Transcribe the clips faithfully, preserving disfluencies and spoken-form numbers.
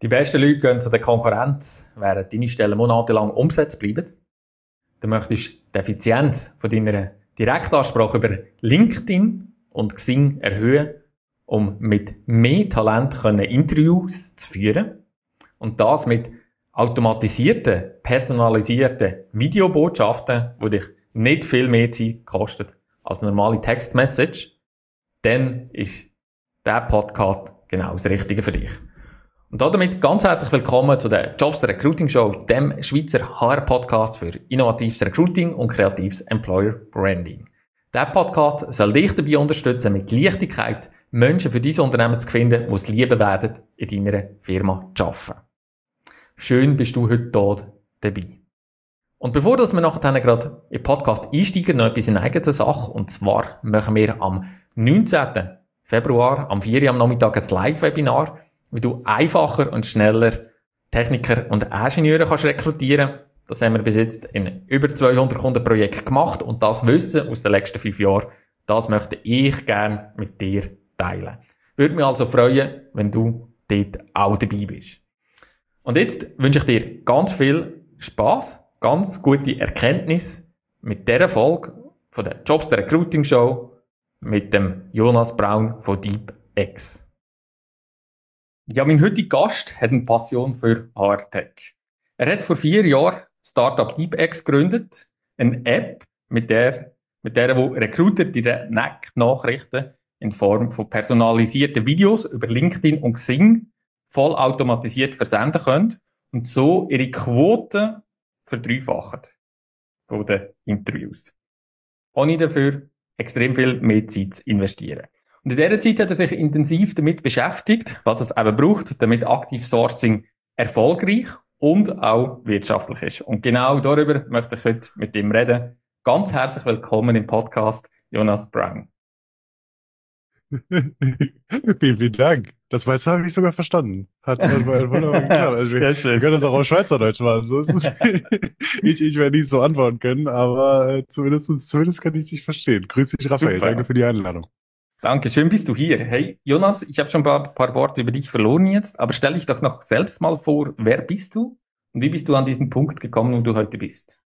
Die besten Leute gehen zu der Konkurrenz, während deine Stellen monatelang umgesetzt bleiben. Du möchtest die Effizienz von deiner Direktansprache über LinkedIn und Xing erhöhen, um mit mehr Talent Interviews zu führen. Und das mit automatisierten, personalisierten Videobotschaften, die dich nicht viel mehr Zeit kosten als eine normale Textmessage. Dann ist dieser Podcast genau das Richtige für dich. Und damit ganz herzlich willkommen zu der Jobs Recruiting Show, dem Schweizer H R-Podcast für innovatives Recruiting und kreatives Employer Branding. Der Podcast soll dich dabei unterstützen, mit Leichtigkeit Menschen für dein Unternehmen zu finden, die es lieben werden, in deiner Firma zu arbeiten. Schön bist du heute hier dabei. Und bevor wir nachher gerade in den Podcast einsteigen, noch etwas in eigener Sache. Und zwar machen wir am neunzehnten Februar, am vier Uhr am Nachmittag, ein Live-Webinar, wie du einfacher und schneller Techniker und Ingenieure kannst rekrutieren. Das haben wir bis jetzt in über zweihundert Kundenprojekten gemacht und das Wissen aus den letzten fünf Jahren, das möchte ich gerne mit dir teilen. Würde mich also freuen, wenn du dort auch dabei bist. Und jetzt wünsche ich dir ganz viel Spass, ganz gute Erkenntnis mit dieser Folge von der Jobs der Recruiting Show mit dem Jonas Braun von DeepX. Ja, mein heutiger Gast hat eine Passion für H R-Tech. Er hat vor vier Jahren Startup DeepX gegründet, eine App, mit der, mit der wo Recruiter direkt Nachrichten in Form von personalisierten Videos über LinkedIn und Xing vollautomatisiert versenden können und so ihre Quote verdreifachen von den Interviews. Ohne dafür extrem viel mehr Zeit zu investieren. Und in dieser Zeit hat er sich intensiv damit beschäftigt, was es eben braucht, damit Active Sourcing erfolgreich und auch wirtschaftlich ist. Und genau darüber möchte ich heute mit ihm reden. Ganz herzlich willkommen im Podcast, Jonas Braun. Vielen, vielen Dank. Das meiste habe ich sogar verstanden. Hat wunderbar geklappt. Also wir, wir können das auch auf Schweizerdeutsch machen. So ist es. ich, ich werde nicht so antworten können, aber äh, zumindest, zumindest kann ich dich verstehen. Grüß dich, Raphael. Super. Danke für die Einladung. Danke, schön bist du hier. Hey, Jonas, ich habe schon ein paar, paar Worte über dich verloren jetzt, aber stell dich doch noch selbst mal vor, wer bist du und wie bist du an diesen Punkt gekommen, wo du heute bist?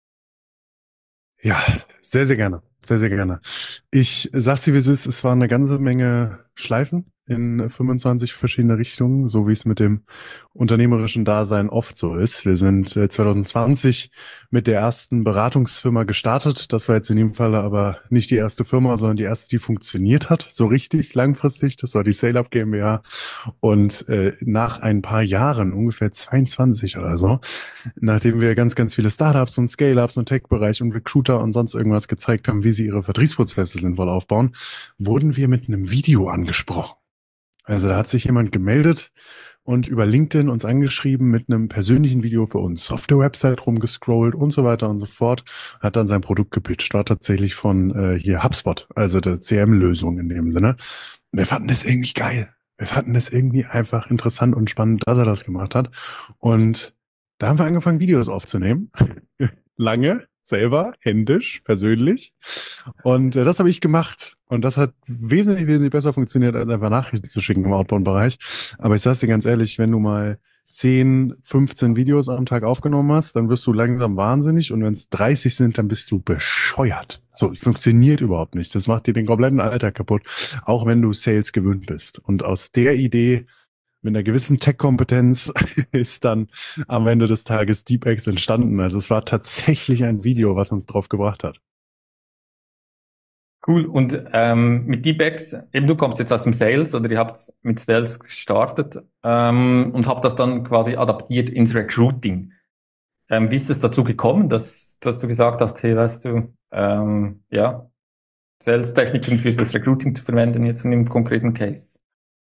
Ja, sehr, sehr gerne. Sehr, sehr gerne. Ich sag's dir, wie es ist, es war eine ganze Menge Schleifen in fünfundzwanzig verschiedene Richtungen, so wie es mit dem unternehmerischen Dasein oft so ist. Wir sind zwanzig zwanzig mit der ersten Beratungsfirma gestartet. Das war jetzt in dem Fall aber nicht die erste Firma, sondern die erste, die funktioniert hat, so richtig langfristig. Das war die SailUp GmbH. Und äh, nach ein paar Jahren, ungefähr zweiundzwanzig oder so, nachdem wir ganz, ganz viele Startups und Scale-Ups und Tech-Bereich und Recruiter und sonst irgendwas gezeigt haben, wie sie ihre Vertriebsprozesse sinnvoll aufbauen, wurden wir mit einem Video angesprochen. Also da hat sich jemand gemeldet und über LinkedIn uns angeschrieben mit einem persönlichen Video für uns, auf der Website rumgescrollt und so weiter und so fort, hat dann sein Produkt gepitcht, war tatsächlich von äh, hier HubSpot, also der C R M-Lösung in dem Sinne. Wir fanden das irgendwie geil. Wir fanden das irgendwie einfach interessant und spannend, dass er das gemacht hat. Und da haben wir angefangen, Videos aufzunehmen. Lange, selber, händisch, persönlich. Und äh, das habe ich gemacht. Und das hat wesentlich, wesentlich besser funktioniert, als einfach Nachrichten zu schicken im Outbound-Bereich. Aber ich sag's dir ganz ehrlich, wenn du mal zehn, fünfzehn Videos am Tag aufgenommen hast, dann wirst du langsam wahnsinnig. Und wenn es dreißig sind, dann bist du bescheuert. So, funktioniert überhaupt nicht. Das macht dir den kompletten Alltag kaputt, auch wenn du Sales gewöhnt bist. Und aus der Idee, mit einer gewissen Tech-Kompetenz, ist dann am Ende des Tages DeepX entstanden. Also es war tatsächlich ein Video, was uns drauf gebracht hat. Cool. Und ähm, mit DeepX, eben du kommst jetzt aus dem Sales oder ihr habt mit Sales gestartet ähm, und habt das dann quasi adaptiert ins Recruiting. Ähm, wie ist es dazu gekommen, dass, dass du gesagt hast, hey, weißt du, ähm, ja, Sales-Techniken für das Recruiting zu verwenden, jetzt in dem konkreten Case?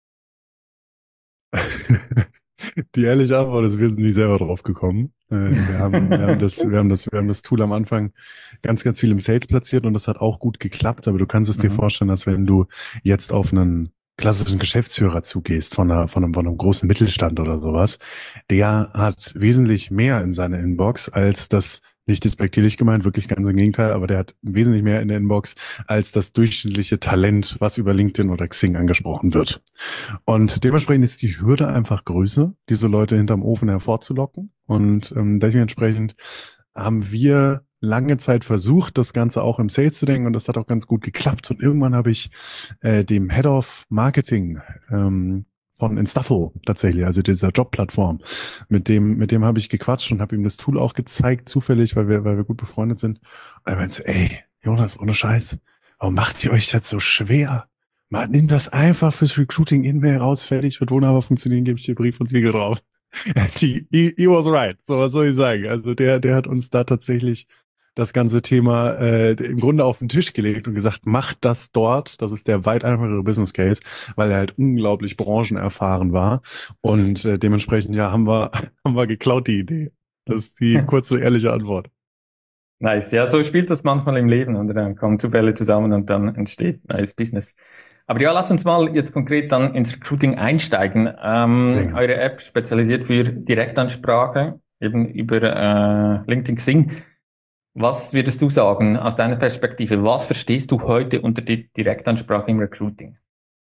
Die ehrliche Antwort ist, wir sind nicht selber drauf gekommen. Äh, wir haben, wir haben das, wir haben das, wir haben das Tool am Anfang ganz, ganz viel im Sales platziert und das hat auch gut geklappt. Aber du kannst es mhm. dir vorstellen, dass wenn du jetzt auf einen klassischen Geschäftsführer zugehst von einer, von einem, von einem großen Mittelstand oder sowas, der hat wesentlich mehr in seiner Inbox als das Nicht despektierlich gemeint, wirklich ganz im Gegenteil, aber der hat wesentlich mehr in der Inbox als das durchschnittliche Talent, was über LinkedIn oder Xing angesprochen wird. Und dementsprechend ist die Hürde einfach größer, diese Leute hinterm Ofen hervorzulocken. Und ähm, dementsprechend haben wir lange Zeit versucht, das Ganze auch im Sales zu denken, und das hat auch ganz gut geklappt. Und irgendwann habe ich äh, dem Head of Marketing ähm, von Instafo tatsächlich, also dieser Jobplattform, mit dem mit dem habe ich gequatscht und habe ihm das Tool auch gezeigt, zufällig, weil wir weil wir gut befreundet sind. Und er meinte, ey, Jonas, ohne Scheiß, warum macht ihr euch das so schwer? Man nimmt das einfach fürs Recruiting in mail raus, fertig, wird wunderbar funktionieren, gebe ich dir Brief und Siegel drauf. he, he, he was right, so was soll ich sagen. Also der der hat uns da tatsächlich das ganze Thema äh, im Grunde auf den Tisch gelegt und gesagt, macht das dort. Das ist der weit einfachere Business Case, weil er halt unglaublich branchenerfahren war. Und äh, dementsprechend, ja, haben wir, haben wir geklaut, die Idee. Das ist die kurze, ehrliche Antwort. Nice. Ja, so spielt das manchmal im Leben und dann kommen Zufälle zusammen und dann entsteht neues Business. Aber ja, lass uns mal jetzt konkret dann ins Recruiting einsteigen. Ähm, eure App spezialisiert für Direktansprache, eben über äh, LinkedIn Xing. Was würdest du sagen aus deiner Perspektive? Was verstehst du heute unter der Direktansprache im Recruiting?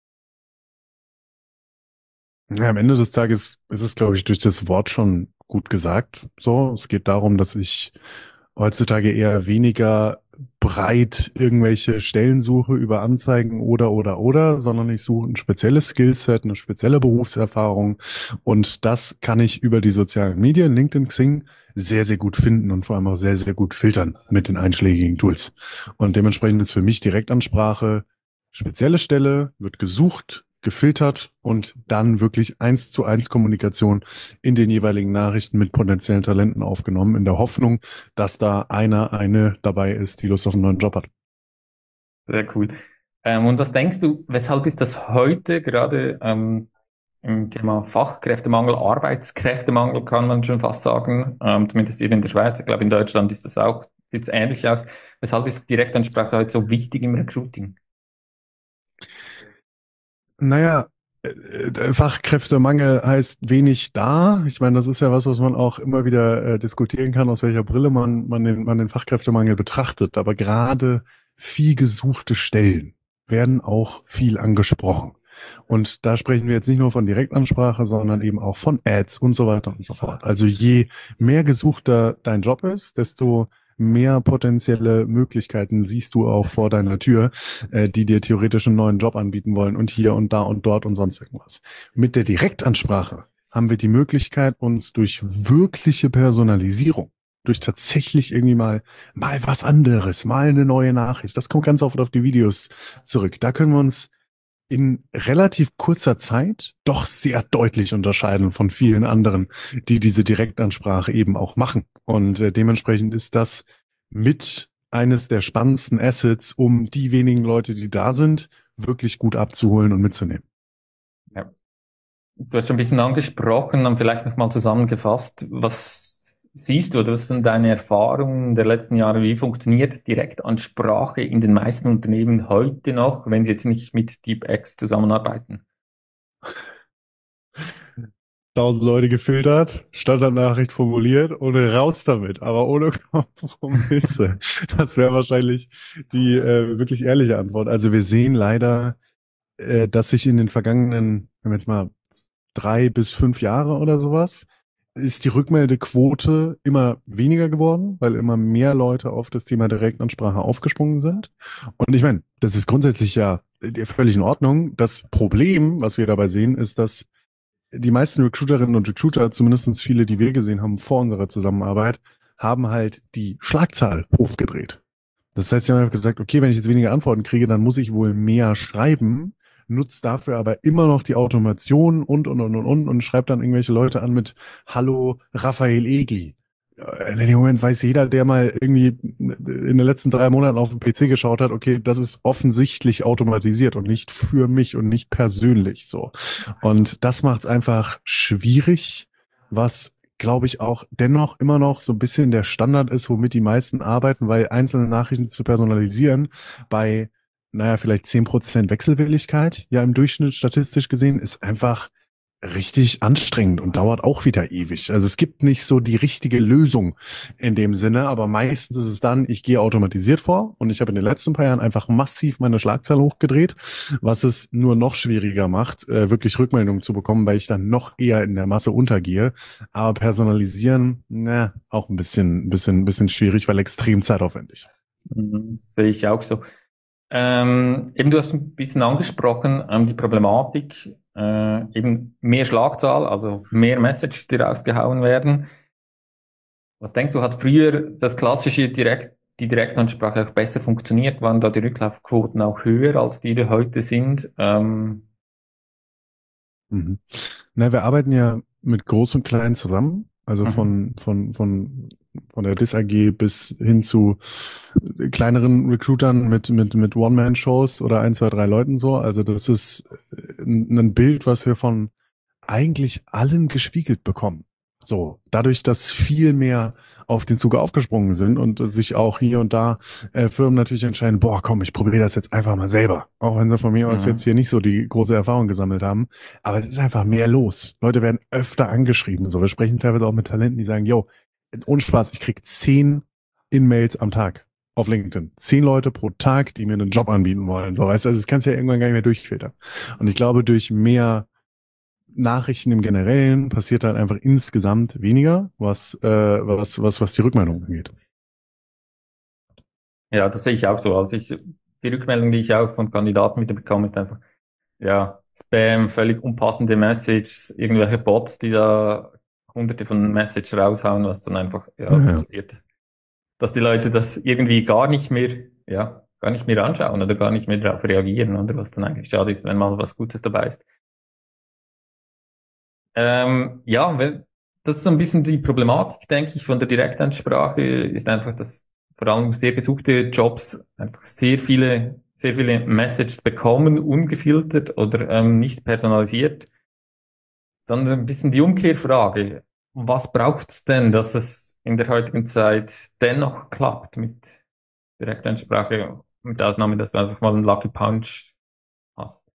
Ja, am Ende des Tages ist es, glaube ich, durch das Wort schon gut gesagt. So, es geht darum, dass ich heutzutage eher weniger breit irgendwelche Stellen suche über Anzeigen oder, oder, oder, sondern ich suche ein spezielles Skillset, eine spezielle Berufserfahrung, und das kann ich über die sozialen Medien, LinkedIn, Xing, sehr, sehr gut finden und vor allem auch sehr, sehr gut filtern mit den einschlägigen Tools. Und dementsprechend ist für mich Direktansprache spezielle Stelle, wird gesucht, gefiltert und dann wirklich eins zu eins Kommunikation in den jeweiligen Nachrichten mit potenziellen Talenten aufgenommen, in der Hoffnung, dass da einer, eine dabei ist, die Lust auf einen neuen Job hat. Sehr cool. Ähm, und was denkst du, weshalb ist das heute gerade ähm, im Thema Fachkräftemangel, Arbeitskräftemangel kann man schon fast sagen, ähm, zumindest hier in der Schweiz, ich glaube in Deutschland ist das auch, sieht ähnlich aus. Weshalb ist Direktansprache heute so wichtig im Recruiting? Naja, äh, Fachkräftemangel heißt wenig da. Ich meine, das ist ja was, was man auch immer wieder äh, diskutieren kann, aus welcher Brille man, man, den, man den Fachkräftemangel betrachtet. Aber gerade viel gesuchte Stellen werden auch viel angesprochen. Und da sprechen wir jetzt nicht nur von Direktansprache, sondern eben auch von Ads und so weiter und so fort. Also je mehr gesuchter dein Job ist, desto mehr potenzielle Möglichkeiten siehst du auch vor deiner Tür, äh, die dir theoretisch einen neuen Job anbieten wollen und hier und da und dort und sonst irgendwas. Mit der Direktansprache haben wir die Möglichkeit, uns durch wirkliche Personalisierung, durch tatsächlich irgendwie mal, mal was anderes, mal eine neue Nachricht, das kommt ganz oft auf die Videos zurück. Da können wir uns in relativ kurzer Zeit doch sehr deutlich unterscheiden von vielen anderen, die diese Direktansprache eben auch machen. Und äh, dementsprechend ist das mit eines der spannendsten Assets, um die wenigen Leute, die da sind, wirklich gut abzuholen und mitzunehmen. Ja. Du hast schon ein bisschen angesprochen, dann vielleicht nochmal zusammengefasst. Was siehst du oder was sind deine Erfahrungen der letzten Jahre? Wie funktioniert Direktansprache in den meisten Unternehmen heute noch, wenn sie jetzt nicht mit DeepX zusammenarbeiten? Tausend Leute gefiltert, Standardnachricht formuliert und raus damit, aber ohne Kompromisse. Das wäre wahrscheinlich die äh, wirklich ehrliche Antwort. Also wir sehen leider, äh, dass sich in den vergangenen, wenn wir jetzt mal drei bis fünf Jahre oder sowas, ist die Rückmeldequote immer weniger geworden, weil immer mehr Leute auf das Thema Direktansprache aufgesprungen sind. Und ich meine, das ist grundsätzlich ja völlig in Ordnung. Das Problem, was wir dabei sehen, ist, dass die meisten Recruiterinnen und Recruiter, zumindest viele, die wir gesehen haben vor unserer Zusammenarbeit, haben halt die Schlagzahl hochgedreht. Das heißt, sie haben gesagt, okay, wenn ich jetzt weniger Antworten kriege, dann muss ich wohl mehr schreiben, nutzt dafür aber immer noch die Automation und, und, und, und, und, und schreibt dann irgendwelche Leute an mit Hallo Raphael Egli. In dem Moment weiß jeder, der mal irgendwie in den letzten drei Monaten auf den P C geschaut hat, okay, das ist offensichtlich automatisiert und nicht für mich und nicht persönlich so. Und das macht es einfach schwierig, was, glaube ich, auch dennoch immer noch so ein bisschen der Standard ist, womit die meisten arbeiten, weil einzelne Nachrichten zu personalisieren bei, naja, vielleicht zehn Prozent Wechselwilligkeit, ja im Durchschnitt statistisch gesehen, ist einfach richtig anstrengend und dauert auch wieder ewig. Also es gibt nicht so die richtige Lösung in dem Sinne, aber meistens ist es dann, ich gehe automatisiert vor und ich habe in den letzten paar Jahren einfach massiv meine Schlagzahl hochgedreht, was es nur noch schwieriger macht, äh, wirklich Rückmeldungen zu bekommen, weil ich dann noch eher in der Masse untergehe. Aber personalisieren, na, auch ein bisschen, ein bisschen, ein bisschen schwierig, weil extrem zeitaufwendig. Mhm. Sehe ich auch so. Ähm, eben, du hast ein bisschen angesprochen, ähm, die Problematik, äh, eben mehr Schlagzahl, also mehr Messages, die rausgehauen werden. Was denkst du, hat früher das klassische Direkt, die Direktansprache auch besser funktioniert? Waren da die Rücklaufquoten auch höher, als die, die heute sind? Ähm, Mhm. Na, wir arbeiten ja mit Groß und Klein zusammen, also mhm, von, von, von, von der D I S A G bis hin zu kleineren Recruitern mit, mit, mit One-Man-Shows oder ein, zwei, drei Leuten so. Also das ist ein ein Bild, was wir von eigentlich allen gespiegelt bekommen. So, dadurch, dass viel mehr auf den Zug aufgesprungen sind und sich auch hier und da äh, Firmen natürlich entscheiden, boah, komm, ich probiere das jetzt einfach mal selber. Auch wenn sie von mir aus jetzt mhm, hier nicht so die große Erfahrung gesammelt haben. Aber es ist einfach mehr los. Leute werden öfter angeschrieben. So, wir sprechen teilweise auch mit Talenten, die sagen, yo, ohne Spaß, ich krieg zehn In-Mails am Tag auf LinkedIn. Zehn Leute pro Tag, die mir einen Job anbieten wollen. So, weißt du, also das kannst du ja irgendwann gar nicht mehr durchfiltern. Und ich glaube, durch mehr Nachrichten im Generellen passiert halt einfach insgesamt weniger, was, äh, was, was, was die Rückmeldung angeht. ja, das sehe ich auch so. Also ich, die Rückmeldung, die ich auch von Kandidaten wieder bekomme, ist einfach, ja, Spam, völlig unpassende Messages, irgendwelche Bots, die da hunderte von Messages raushauen, was dann einfach, ja, Ja, ja. dazu führt, dass die Leute das irgendwie gar nicht mehr, ja, gar nicht mehr anschauen oder gar nicht mehr darauf reagieren, oder was dann eigentlich schade ist, wenn mal was Gutes dabei ist. Ähm, ja, wenn, das ist so ein bisschen die Problematik, denke ich, von der Direktansprache, ist einfach, dass vor allem sehr gesuchte Jobs einfach sehr viele, sehr viele Messages bekommen, ungefiltert oder ähm, nicht personalisiert. Dann so ein bisschen die Umkehrfrage. Was braucht's denn, dass es in der heutigen Zeit dennoch klappt mit Direktansprache, mit Ausnahme, dass du einfach mal einen Lucky Punch hast?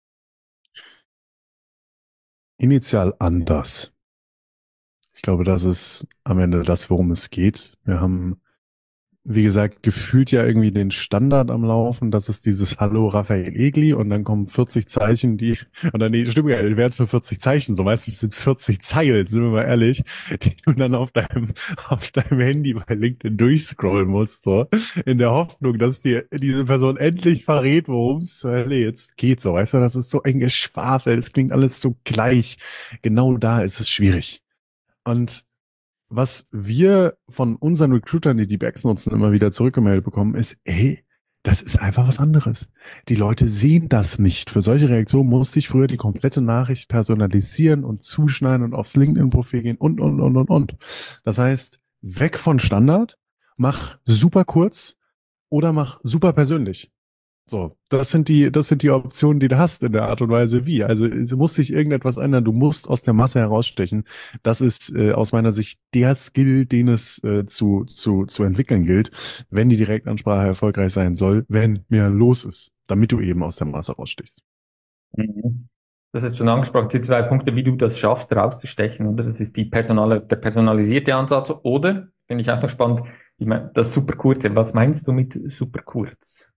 Initial anders. Ich glaube, das ist am Ende das, worum es geht. Wir haben, wie gesagt, gefühlt ja irgendwie den Standard am Laufen. Das ist dieses Hallo Raphael Egli und dann kommen vierzig Zeichen, die, oder nee, stimmt ja, die werden nur vierzig Zeichen, so meistens sind vierzig Zeilen, sind wir mal ehrlich, die du dann auf deinem, auf deinem Handy bei LinkedIn durchscrollen musst, so, in der Hoffnung, dass dir diese Person endlich verrät, worum es zur Hölle jetzt geht, so, weißt du, das ist so ein Geschwafel, das klingt alles so gleich. Genau da ist es schwierig. Und was wir von unseren Recruitern, die DeepX nutzen, immer wieder zurückgemeldet bekommen, ist, hey, das ist einfach was anderes. Die Leute sehen das nicht. Für solche Reaktionen musste ich früher die komplette Nachricht personalisieren und zuschneiden und aufs LinkedIn-Profil gehen und, und, und, und, und. Das heißt, weg von Standard, mach super kurz oder mach super persönlich. So, das sind die, das sind die Optionen, die du hast in der Art und Weise wie. Also es muss sich irgendetwas ändern. Du musst aus der Masse herausstechen. Das ist äh, aus meiner Sicht der Skill, den es äh, zu, zu, zu entwickeln gilt, wenn die Direktansprache erfolgreich sein soll, wenn mehr los ist, damit du eben aus der Masse rausstichst. Mhm. Das ist schon angesprochen, die zwei Punkte, wie du das schaffst, rauszustechen, oder? Das ist die personale, der personalisierte Ansatz, oder, finde ich auch noch spannend, ich meine, das super kurze. Was meinst du mit super kurz?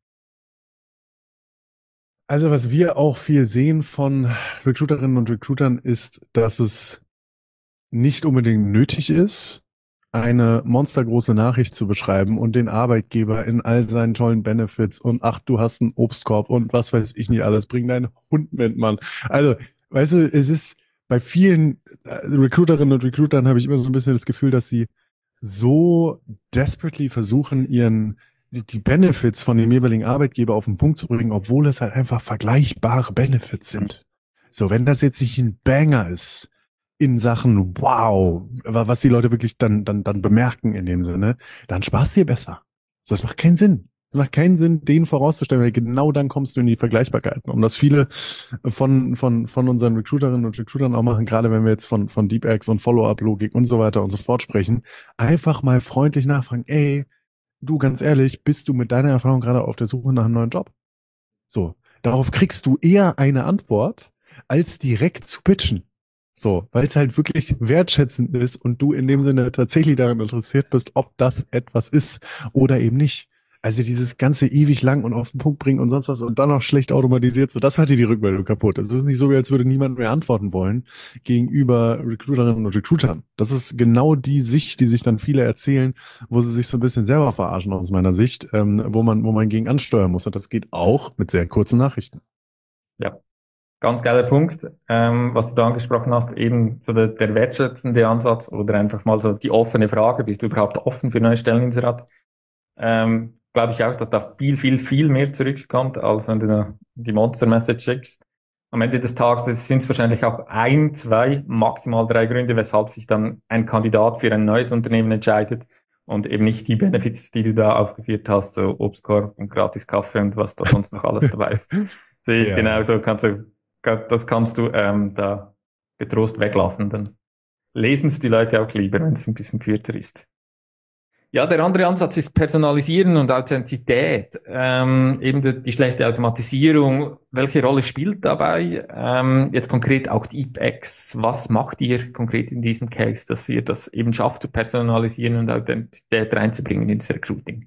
Also was wir auch viel sehen von Recruiterinnen und Recruitern ist, dass es nicht unbedingt nötig ist, eine monstergroße Nachricht zu beschreiben und den Arbeitgeber in all seinen tollen Benefits und ach, du hast einen Obstkorb und was weiß ich nicht alles, bring deinen Hund mit, Mann. Also, weißt du, es ist bei vielen äh, Recruiterinnen und Recruitern habe ich immer so ein bisschen das Gefühl, dass sie so desperately versuchen, ihren die die Benefits von dem jeweiligen Arbeitgeber auf den Punkt zu bringen, obwohl es halt einfach vergleichbare Benefits sind. So, wenn das jetzt nicht ein Banger ist, in Sachen wow, was die Leute wirklich dann, dann, dann bemerken in dem Sinne, dann sparst dir besser. Das macht keinen Sinn. Das macht keinen Sinn, den vorauszustellen, weil genau dann kommst du in die Vergleichbarkeiten. Und das viele von, von, von unseren Recruiterinnen und Recruitern auch machen, gerade wenn wir jetzt von, von DeepX und Follow-up-Logik und so weiter und so fort sprechen, einfach mal freundlich nachfragen, ey, du, ganz ehrlich, bist du mit deiner Erfahrung gerade auf der Suche nach einem neuen Job? So. Darauf kriegst du eher eine Antwort, als direkt zu pitchen. So, weil es halt wirklich wertschätzend ist und du in dem Sinne tatsächlich daran interessiert bist, ob das etwas ist oder eben nicht. Also dieses ganze ewig lang und auf den Punkt bringen und sonst was und dann noch schlecht automatisiert, so das macht dir die Rückmeldung kaputt. Es ist nicht so, als würde niemand mehr antworten wollen gegenüber Recruiterinnen und Recruitern. Das ist genau die Sicht, die sich dann viele erzählen, wo sie sich so ein bisschen selber verarschen aus meiner Sicht, ähm, wo man, wo man gegen ansteuern muss. Und das geht auch mit sehr kurzen Nachrichten. Ja, ganz geiler Punkt, ähm, was du da angesprochen hast, eben so der, der wertschätzende Ansatz oder einfach mal so die offene Frage, bist du überhaupt offen für neue Stelleninserat? Ähm, glaube ich auch, dass da viel, viel, viel mehr zurückkommt, als wenn du die Monster-Message schickst. Am Ende des Tages sind es wahrscheinlich auch ein, zwei, maximal drei Gründe, weshalb sich dann ein Kandidat für ein neues Unternehmen entscheidet und eben nicht die Benefits, die du da aufgeführt hast, so Obstkorb und gratis Kaffee und was da sonst noch alles dabei ist. Sehe ich Ja, genauso, kannst du, das kannst du ähm, da getrost weglassen. Dann lesen es die Leute auch lieber, wenn es ein bisschen kürzer ist. Ja, der andere Ansatz ist Personalisieren und Authentizität. Ähm, eben die, die schlechte Automatisierung. Welche Rolle spielt dabei? Ähm, jetzt konkret auch Deep-X. Was macht ihr konkret in diesem Case, dass ihr das eben schafft, zu personalisieren und Authentizität reinzubringen ins Recruiting?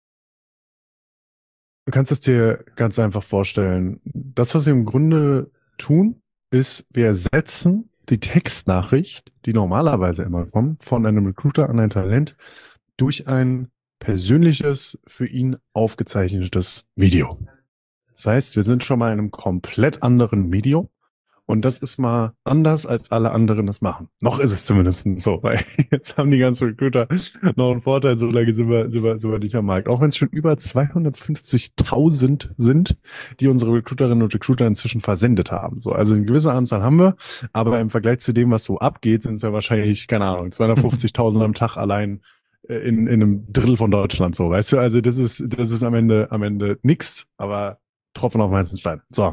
Du kannst es dir ganz einfach vorstellen. Das, was wir im Grunde tun, ist, wir ersetzen die Textnachricht, die normalerweise immer kommt, von einem Recruiter an ein Talent, durch ein persönliches, für ihn aufgezeichnetes Video. Das heißt, wir sind schon mal in einem komplett anderen Medium. Und das ist mal anders, als alle anderen das machen. Noch ist es zumindest so, weil jetzt haben die ganzen Recruiter noch einen Vorteil, so lange sind wir, sind wir, sind wir nicht am Markt. Auch wenn es schon über zweihundertfünfzigtausend sind, die unsere Recruiterinnen und Recruiter inzwischen versendet haben. So, also eine gewisse Anzahl haben wir, aber im Vergleich zu dem, was so abgeht, sind es ja wahrscheinlich, keine Ahnung, zweihundertfünfzigtausend am Tag allein in, in einem Drittel von Deutschland, so, weißt du? Also das ist, das ist am Ende, am Ende nix, aber Tropfen auf den heißen Stein. So.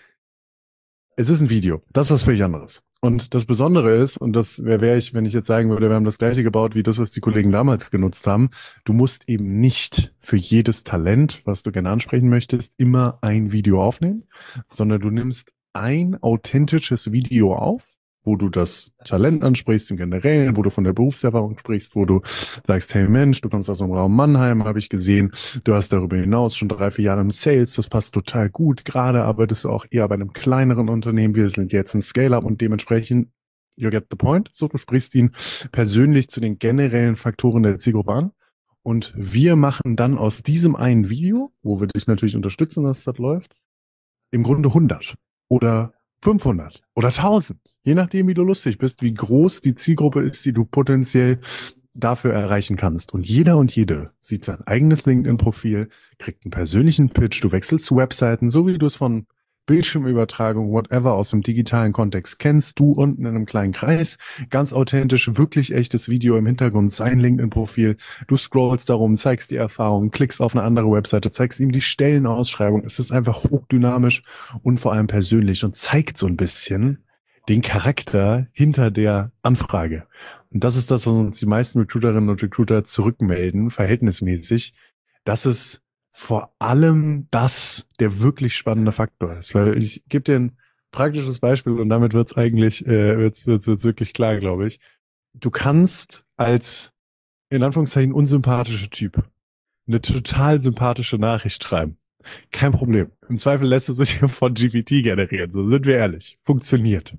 Es ist ein Video. Das ist was völlig anderes. Und das Besondere ist, und das wäre wär ich, wenn ich jetzt sagen würde, wir haben das gleiche gebaut wie das, was die Kollegen damals genutzt haben, du musst eben nicht für jedes Talent, was du gerne ansprechen möchtest, immer ein Video aufnehmen, sondern du nimmst ein authentisches Video auf, wo du das Talent ansprichst im Generellen, wo du von der Berufserfahrung sprichst, wo du sagst, hey Mensch, du kommst aus dem Raum Mannheim, habe ich gesehen, du hast darüber hinaus schon drei, vier Jahre im Sales, das passt total gut, gerade arbeitest du auch eher bei einem kleineren Unternehmen, wir sind jetzt ein Scale-Up und dementsprechend, you get the point, so, du sprichst ihn persönlich zu den generellen Faktoren der Zielgruppe an und wir machen dann aus diesem einen Video, wo wir dich natürlich unterstützen, dass das läuft, im Grunde hundert oder fünfhundert oder tausend, je nachdem, wie du lustig bist, wie groß die Zielgruppe ist, die du potenziell dafür erreichen kannst. Und jeder und jede sieht sein eigenes LinkedIn-Profil, kriegt einen persönlichen Pitch, du wechselst zu Webseiten, so wie du es von Bildschirmübertragung, whatever, aus dem digitalen Kontext kennst, du unten in einem kleinen Kreis, ganz authentisch, wirklich echtes Video im Hintergrund, sein LinkedIn-Profil, du scrollst darum, zeigst die Erfahrung, klickst auf eine andere Webseite, zeigst ihm die Stellenausschreibung, es ist einfach hochdynamisch und vor allem persönlich und zeigt so ein bisschen den Charakter hinter der Anfrage. Und das ist das, was uns die meisten Recruiterinnen und Recruiter zurückmelden, verhältnismäßig, dass es vor allem das der wirklich spannende Faktor ist. Weil ich gebe dir ein praktisches Beispiel und damit wird's eigentlich, äh, wird's, wird's, wird's wirklich klar, glaube ich. Du kannst als, in Anführungszeichen, unsympathischer Typ eine total sympathische Nachricht schreiben. Kein Problem. Im Zweifel lässt es sich von G P T generieren. So sind wir ehrlich. Funktioniert.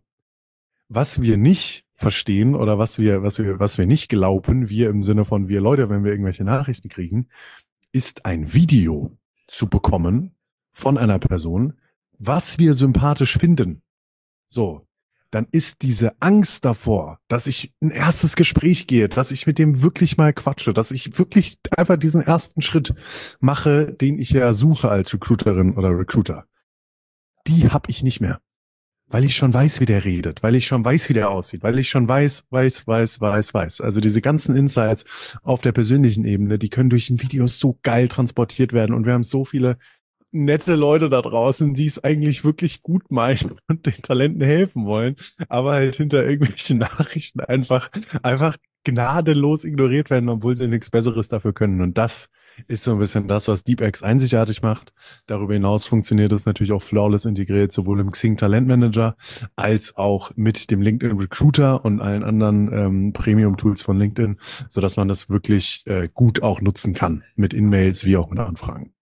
Was wir nicht verstehen oder was wir, was wir, was wir nicht glauben, wir im Sinne von wir Leute, wenn wir irgendwelche Nachrichten kriegen, ist ein Video zu bekommen von einer Person, was wir sympathisch finden. So, dann ist diese Angst davor, dass ich ein erstes Gespräch gehe, dass ich mit dem wirklich mal quatsche, dass ich wirklich einfach diesen ersten Schritt mache, den ich ja suche als Recruiterin oder Recruiter. Die habe ich nicht mehr. Weil ich schon weiß, wie der redet, weil ich schon weiß, wie der aussieht, weil ich schon weiß, weiß, weiß, weiß, weiß. Also diese ganzen Insights auf der persönlichen Ebene, die können durch ein Video so geil transportiert werden und wir haben so viele nette Leute da draußen, die es eigentlich wirklich gut meinen und den Talenten helfen wollen, aber halt hinter irgendwelchen Nachrichten einfach, einfach gnadenlos ignoriert werden, obwohl sie nichts Besseres dafür können. Und das ist so ein bisschen das, was DeepX einzigartig macht. Darüber hinaus funktioniert es natürlich auch flawless integriert, sowohl im Xing Talent Manager als auch mit dem LinkedIn Recruiter und allen anderen ähm, Premium-Tools von LinkedIn, sodass man das wirklich äh, gut auch nutzen kann, mit In-Mails wie auch mit Anfragen.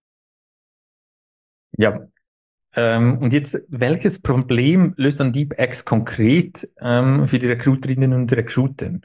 Ja, ähm, und jetzt, welches Problem löst dann DeepX konkret ähm, für die Recruiterinnen und Recruiter?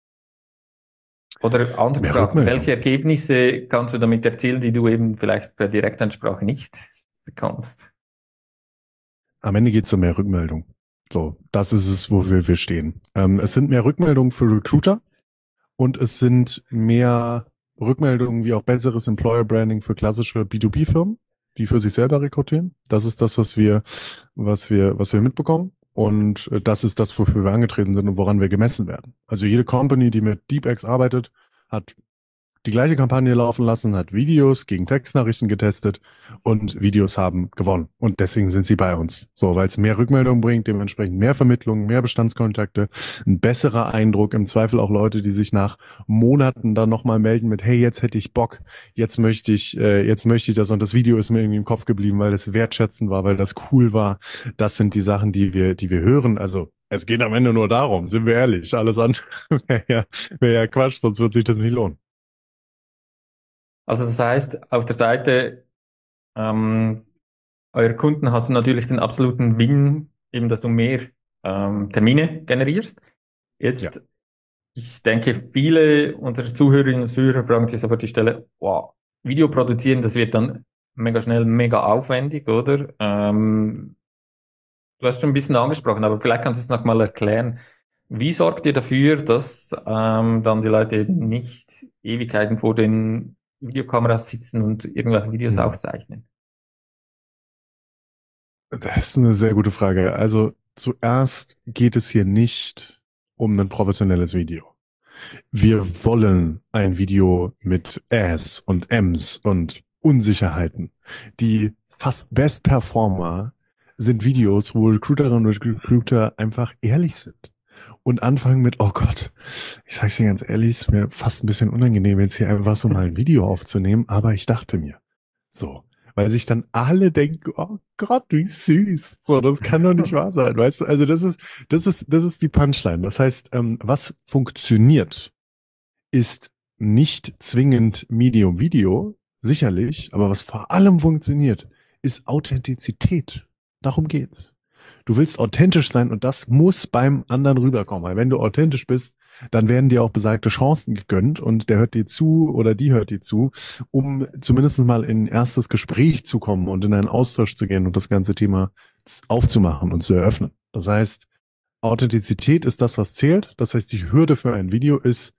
Oder anders Mehr gefragt, Rückmeldung. welche Ergebnisse kannst du damit erzielen, die du eben vielleicht per Direktansprache nicht bekommst? Am Ende geht es um mehr Rückmeldung. So, das ist es, wofür wir stehen. Ähm, es sind mehr Rückmeldungen für Recruiter und es sind mehr Rückmeldungen wie auch besseres Employer Branding für klassische B zwei B Firmen, die für sich selber rekrutieren. Das ist das, was wir, was wir, was wir mitbekommen. Und äh, das ist das, wofür wir angetreten sind und woran wir gemessen werden. Also jede Company, die mit DeepX arbeitet, hat die gleiche Kampagne laufen lassen, hat Videos gegen Textnachrichten getestet und Videos haben gewonnen. Und deswegen sind sie bei uns. So, weil es mehr Rückmeldungen bringt, dementsprechend mehr Vermittlungen, mehr Bestandskontakte, ein besserer Eindruck, im Zweifel auch Leute, die sich nach Monaten dann nochmal melden mit, hey, jetzt hätte ich Bock, jetzt möchte ich, äh, jetzt möchte ich das und das Video ist mir irgendwie im Kopf geblieben, weil das wertschätzend war, weil das cool war. Das sind die Sachen, die wir, die wir hören. Also es geht am Ende nur darum, sind wir ehrlich. Alles andere wäre ja, wär ja Quatsch, sonst wird sich das nicht lohnen. Also das heißt, auf der Seite ähm, eurer Kunden hast du natürlich den absoluten Win, eben dass du mehr ähm, Termine generierst. Ja. Jetzt, ich denke, viele unserer Zuhörerinnen und Zuhörer fragen sich sofort die Stelle, wow, Video produzieren, das wird dann mega schnell, mega aufwendig, oder? Ähm, du hast schon ein bisschen angesprochen, aber vielleicht kannst du es nochmal erklären. Wie sorgt ihr dafür, dass ähm, dann die Leute eben nicht Ewigkeiten vor den Videokameras sitzen und irgendwelche Videos Hm. aufzeichnen? Das ist eine sehr gute Frage. Also zuerst geht es hier nicht um ein professionelles Video. Wir wollen ein Video mit Äs und Ms und Unsicherheiten. Die fast Best Performer sind Videos, wo Recruiterinnen und Recruiter einfach ehrlich sind und anfangen mit, oh Gott, ich sag's dir ganz ehrlich, ist mir fast ein bisschen unangenehm, jetzt hier einfach so mal ein Video aufzunehmen, aber ich dachte mir, so, weil sich dann alle denken, oh Gott, wie süß. So, das kann doch nicht wahr sein, weißt du? Also das ist, das ist, das ist die Punchline. Das heißt, ähm, was funktioniert, ist nicht zwingend Medium Video, sicherlich, aber was vor allem funktioniert, ist Authentizität. Darum geht's. Du willst authentisch sein und das muss beim anderen rüberkommen. Weil wenn du authentisch bist, dann werden dir auch besagte Chancen gegönnt und der hört dir zu oder die hört dir zu, um zumindest mal in ein erstes Gespräch zu kommen und in einen Austausch zu gehen und das ganze Thema aufzumachen und zu eröffnen. Das heißt, Authentizität ist das, was zählt. Das heißt, die Hürde für ein Video ist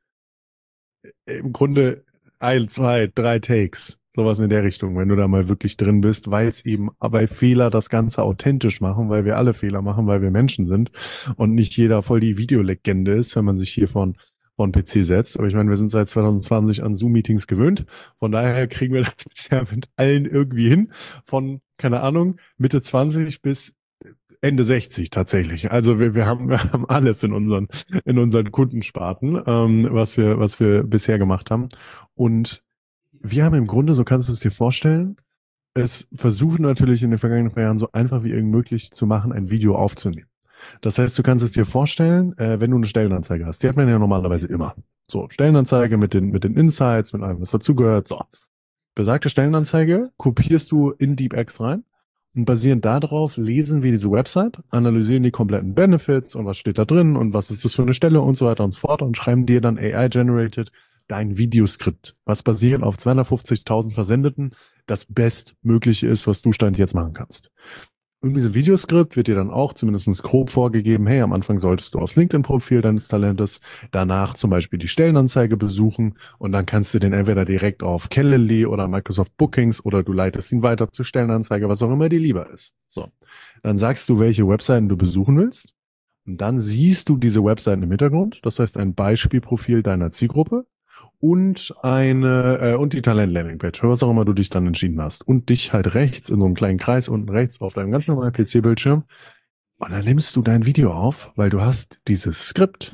im Grunde ein, zwei, drei Takes. Sowas in der Richtung, wenn du da mal wirklich drin bist, weil es eben bei Fehler das Ganze authentisch machen, weil wir alle Fehler machen, weil wir Menschen sind und nicht jeder voll die Videolegende ist, wenn man sich hier von, von P C setzt. Aber ich meine, wir sind seit zwanzig zwanzig an Zoom-Meetings gewöhnt. Von daher kriegen wir das bisher mit allen irgendwie hin. Von, keine Ahnung, Mitte zwanzig bis Ende sechzig tatsächlich. Also wir, wir haben wir haben alles in unseren in unseren Kundensparten, ähm, was wir was wir bisher gemacht haben. Und wir haben im Grunde, so kannst du es dir vorstellen, es versuchen natürlich in den vergangenen paar Jahren so einfach wie irgend möglich zu machen, ein Video aufzunehmen. Das heißt, du kannst es dir vorstellen, äh, wenn du eine Stellenanzeige hast, die hat man ja normalerweise immer. So, Stellenanzeige mit den mit den Insights, mit allem, was dazugehört. So, besagte Stellenanzeige kopierst du in DeepX rein. Und basierend darauf lesen wir diese Website, analysieren die kompletten Benefits und was steht da drin und was ist das für eine Stelle und so weiter und so fort und schreiben dir dann A I-generated dein Videoskript, was basierend auf zweihundertfünfzigtausend Versendeten das Bestmögliche ist, was du Stand jetzt machen kannst. Und diesem Videoskript wird dir dann auch zumindest grob vorgegeben, hey, am Anfang solltest du aufs LinkedIn-Profil deines Talentes, danach zum Beispiel die Stellenanzeige besuchen und dann kannst du den entweder direkt auf Calendly oder Microsoft Bookings oder du leitest ihn weiter zur Stellenanzeige, was auch immer dir lieber ist. So, dann sagst du, welche Webseiten du besuchen willst und dann siehst du diese Webseiten im Hintergrund, das heißt ein Beispielprofil deiner Zielgruppe und eine äh, und die Talent-Landing-Page, für was auch immer du dich dann entschieden hast. Und dich halt rechts in so einem kleinen Kreis unten rechts auf deinem ganz normalen P C-Bildschirm. Und dann nimmst du dein Video auf, weil du hast dieses Skript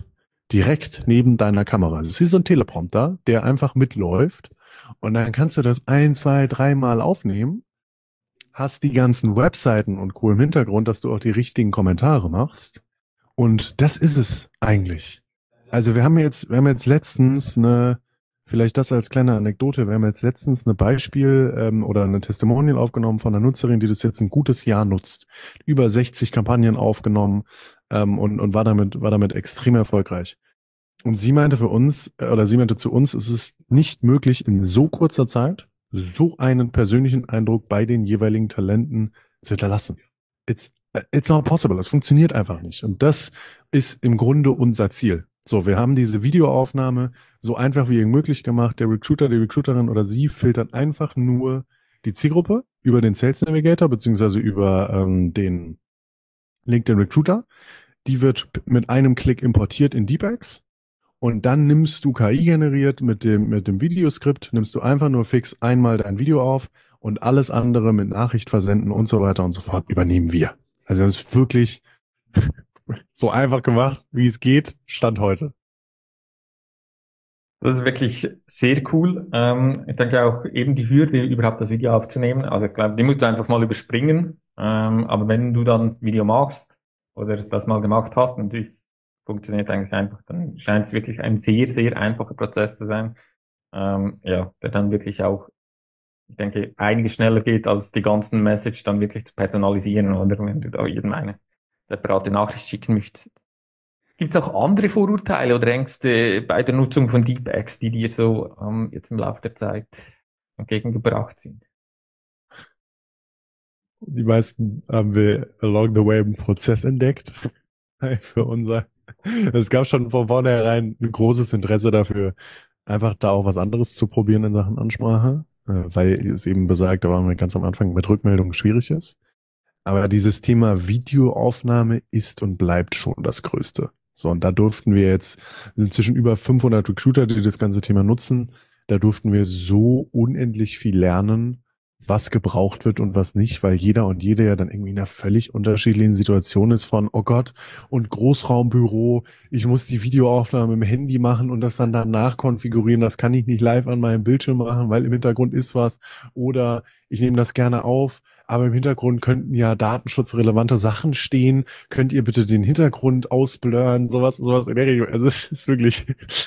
direkt neben deiner Kamera. Es ist wie so ein Teleprompter, der einfach mitläuft. Und dann kannst du das ein, zwei, dreimal aufnehmen, hast die ganzen Webseiten und Co. im Hintergrund, dass du auch die richtigen Kommentare machst. Und das ist es eigentlich. Also wir haben jetzt, wir haben jetzt letztens eine, vielleicht das als kleine Anekdote, wir haben jetzt letztens eine Beispiel ähm, oder eine Testimonial aufgenommen von einer Nutzerin, die das jetzt ein gutes Jahr nutzt. Über sechzig Kampagnen aufgenommen ähm, und, und war damit, war damit extrem erfolgreich. Und sie meinte für uns, äh, oder sie meinte zu uns, es ist nicht möglich, in so kurzer Zeit so einen persönlichen Eindruck bei den jeweiligen Talenten zu hinterlassen. It's, it's not possible. Es funktioniert einfach nicht. Und das ist im Grunde unser Ziel. So, wir haben diese Videoaufnahme so einfach wie irgend möglich gemacht. Der Recruiter, die Recruiterin oder sie filtert einfach nur die Zielgruppe über den Sales Navigator beziehungsweise über ähm, den LinkedIn Recruiter. Die wird mit einem Klick importiert in DeepX. Und dann nimmst du K I generiert mit dem, mit dem Videoskript, nimmst du einfach nur fix einmal dein Video auf und alles andere mit Nachricht versenden und so weiter und so fort übernehmen wir. Also das ist wirklich so einfach gemacht, wie es geht, Stand heute. Das ist wirklich sehr cool. Ähm, ich denke auch eben die Hürde, überhaupt das Video aufzunehmen. Also ich glaube, die musst du einfach mal überspringen. Ähm, aber wenn du dann Video machst oder das mal gemacht hast und es funktioniert eigentlich einfach, dann scheint es wirklich ein sehr, sehr einfacher Prozess zu sein. Ähm, ja, der dann wirklich auch, ich denke, einiges schneller geht, als die ganzen Message dann wirklich zu personalisieren oder wenn du da jedem eine separate Nachricht schicken möchtest. Gibt es auch andere Vorurteile oder Ängste bei der Nutzung von DeepX, die dir so ähm, jetzt im Laufe der Zeit entgegengebracht sind? Die meisten haben wir along the way im Prozess entdeckt. Für unser. Es gab schon von vornherein ein großes Interesse dafür, einfach da auch was anderes zu probieren in Sachen Ansprache, äh, weil es eben besagt, da waren wir ganz am Anfang mit Rückmeldungen schwierig ist. Aber dieses Thema Videoaufnahme ist und bleibt schon das Größte. So, und da durften wir jetzt, sind inzwischen über fünfhundert Recruiter, die das ganze Thema nutzen. Da durften wir so unendlich viel lernen, was gebraucht wird und was nicht, weil jeder und jede ja dann irgendwie in einer völlig unterschiedlichen Situation ist von, oh Gott, und Großraumbüro, ich muss die Videoaufnahme im Handy machen und das dann danach konfigurieren, das kann ich nicht live an meinem Bildschirm machen, weil im Hintergrund ist was, oder ich nehme das gerne auf, aber im Hintergrund könnten ja datenschutzrelevante Sachen stehen, könnt ihr bitte den Hintergrund ausblurren, sowas, sowas in der Regel. Also es ist wirklich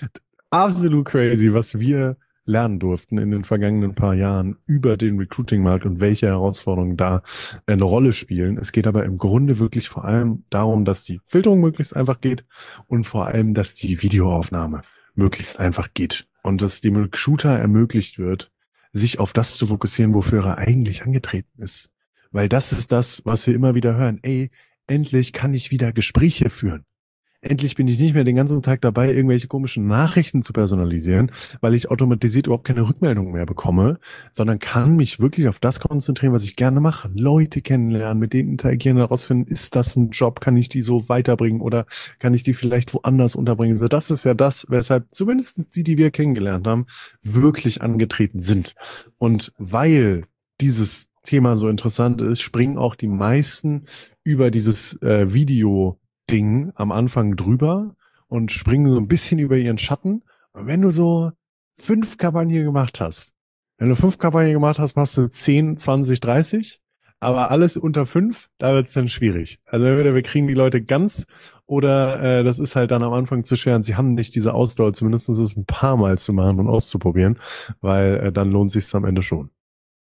absolut crazy, was wir lernen durften in den vergangenen paar Jahren über den Recruiting-Markt und welche Herausforderungen da eine Rolle spielen. Es geht aber im Grunde wirklich vor allem darum, dass die Filterung möglichst einfach geht und vor allem, dass die Videoaufnahme möglichst einfach geht und dass dem Recruiter ermöglicht wird, sich auf das zu fokussieren, wofür er eigentlich angetreten ist. Weil das ist das, was wir immer wieder hören. Ey, endlich kann ich wieder Gespräche führen. Endlich bin ich nicht mehr den ganzen Tag dabei, irgendwelche komischen Nachrichten zu personalisieren, weil ich automatisiert überhaupt keine Rückmeldung mehr bekomme, sondern kann mich wirklich auf das konzentrieren, was ich gerne mache. Leute kennenlernen, mit denen interagieren, herausfinden, ist das ein Job, kann ich die so weiterbringen oder kann ich die vielleicht woanders unterbringen? So, das ist ja das, weshalb zumindest die, die wir kennengelernt haben, wirklich angetreten sind. Und weil dieses Thema so interessant ist, springen auch die meisten über dieses äh, Video Ding am Anfang drüber und springen so ein bisschen über ihren Schatten. Und wenn du so fünf Kampagnen gemacht hast, wenn du fünf Kampagnen gemacht hast, machst du zehn, zwanzig, dreißig, aber alles unter fünf, da wird es dann schwierig. Also entweder wir kriegen die Leute ganz oder äh, das ist halt dann am Anfang zu schwer und sie haben nicht diese Ausdauer, zumindest es ein paar Mal zu machen und auszuprobieren, weil äh, dann lohnt sich am Ende schon.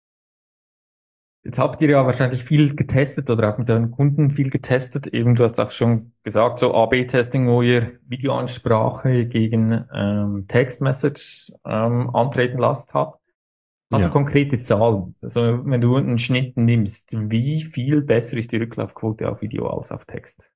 Jetzt habt ihr ja wahrscheinlich viel getestet oder auch mit euren Kunden viel getestet. Eben, du hast auch schon gesagt, so A B-Testing, wo ihr Videoansprache gegen ähm, Text-Message ähm, antreten lasst habt. Hast du Ja. konkrete Zahlen? Also wenn du einen Schnitt nimmst, wie viel besser ist die Rücklaufquote auf Video als auf Text?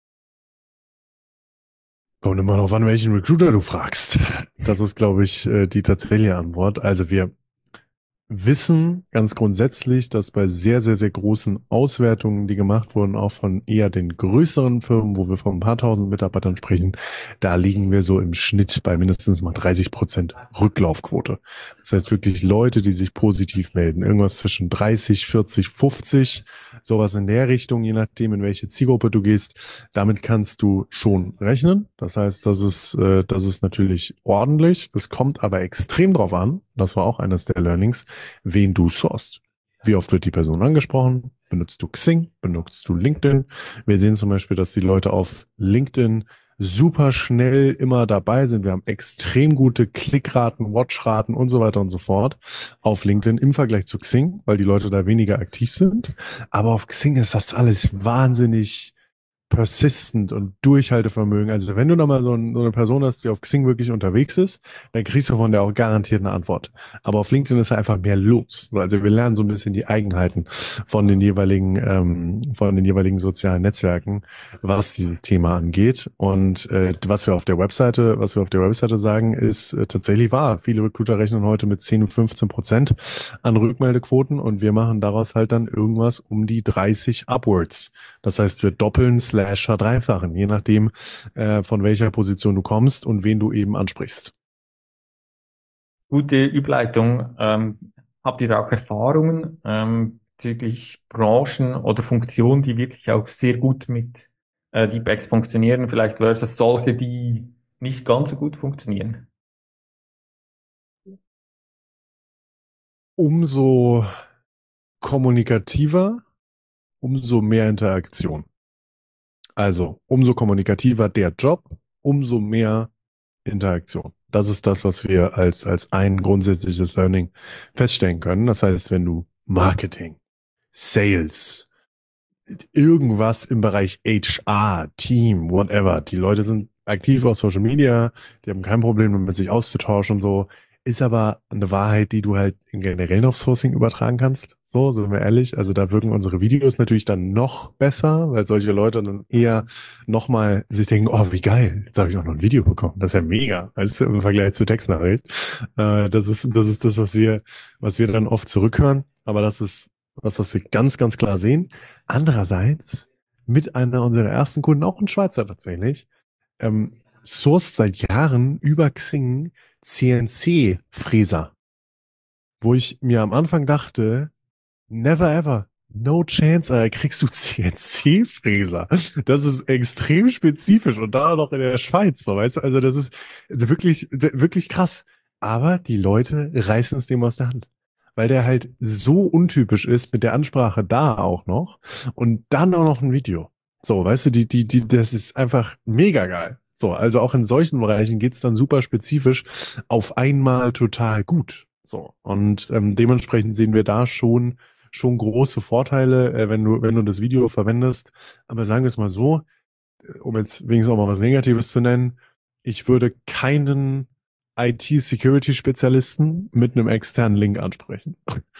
Kommt immer darauf an, welchen Recruiter du fragst. Das ist, glaube ich, äh, die tatsächliche Antwort. Also wir wissen ganz grundsätzlich, dass bei sehr, sehr, sehr großen Auswertungen, die gemacht wurden, auch von eher den größeren Firmen, wo wir von ein paar tausend Mitarbeitern sprechen, da liegen wir so im Schnitt bei mindestens mal dreißig Prozent Rücklaufquote. Das heißt wirklich Leute, die sich positiv melden, irgendwas zwischen dreißig, vierzig, fünfzig, sowas in der Richtung, je nachdem, in welche Zielgruppe du gehst. Damit kannst du schon rechnen. Das heißt, das ist, äh, das ist natürlich ordentlich. Es kommt aber extrem drauf an. Das war auch eines der Learnings, wen du sourcest. Wie oft wird die Person angesprochen? Benutzt du Xing? Benutzt du LinkedIn? Wir sehen zum Beispiel, dass die Leute auf LinkedIn super schnell immer dabei sind. Wir haben extrem gute Klickraten, Watchraten und so weiter und so fort auf LinkedIn im Vergleich zu Xing, weil die Leute da weniger aktiv sind. Aber auf Xing ist das alles wahnsinnig persistent und Durchhaltevermögen. Also wenn du noch mal so, ein, so eine Person hast, die auf Xing wirklich unterwegs ist, dann kriegst du von der auch garantiert eine Antwort. Aber auf LinkedIn ist einfach mehr los. Also wir lernen so ein bisschen die Eigenheiten von den jeweiligen, ähm, von den jeweiligen sozialen Netzwerken, was dieses Thema angeht. Und äh, was wir auf der Webseite, was wir auf der Webseite sagen, ist äh, tatsächlich wahr. Viele Recruiter rechnen heute mit zehn und fünfzehn Prozent an Rückmeldequoten und wir machen daraus halt dann irgendwas um die dreißig upwards. Das heißt, wir doppeln slash verdreifachen, je nachdem, äh, von welcher Position du kommst und wen du eben ansprichst. Gute Überleitung. Ähm, habt ihr auch Erfahrungen ähm, bezüglich Branchen oder Funktionen, die wirklich auch sehr gut mit äh, Deepaks funktionieren, vielleicht versus solche, die nicht ganz so gut funktionieren? Umso kommunikativer, umso mehr Interaktion. Also umso kommunikativer der Job, umso mehr Interaktion. Das ist das, was wir als, als ein grundsätzliches Learning feststellen können. Das heißt, wenn du Marketing, Sales, irgendwas im Bereich H R, Team, whatever, die Leute sind aktiv auf Social Media, die haben kein Problem damit, sich auszutauschen und so, ist aber eine Wahrheit, die du halt im generellen auf Sourcing übertragen kannst. So, sind wir ehrlich. Also da wirken unsere Videos natürlich dann noch besser, weil solche Leute dann eher nochmal sich denken, oh, wie geil, jetzt habe ich auch noch ein Video bekommen. Das ist ja mega, weißt du, im Vergleich zur Textnachricht. Äh, das ist, das ist das, was wir, was wir dann oft zurückhören. Aber das ist was, was wir ganz, ganz klar sehen. Andererseits, mit einer unserer ersten Kunden, auch ein Schweizer tatsächlich, ähm, sourced seit Jahren über Xing C N C-Fräser, wo ich mir am Anfang dachte, never ever, no chance, Alter, kriegst du C N C-Fräser. Das ist extrem spezifisch und da noch in der Schweiz, so, weißt du, also das ist wirklich, wirklich krass. Aber die Leute reißen es dem aus der Hand. Weil der halt so untypisch ist mit der Ansprache da auch noch und dann auch noch ein Video. So, weißt du, die, die, die, das ist einfach mega geil. So, also auch in solchen Bereichen geht's dann super spezifisch auf einmal total gut. So, und ähm, dementsprechend sehen wir da schon schon große Vorteile, äh, wenn du wenn du das Video verwendest. Aber sagen wir es mal so, äh, um jetzt wenigstens auch mal was Negatives zu nennen, ich würde keinen I T-Security-Spezialisten mit einem externen Link ansprechen.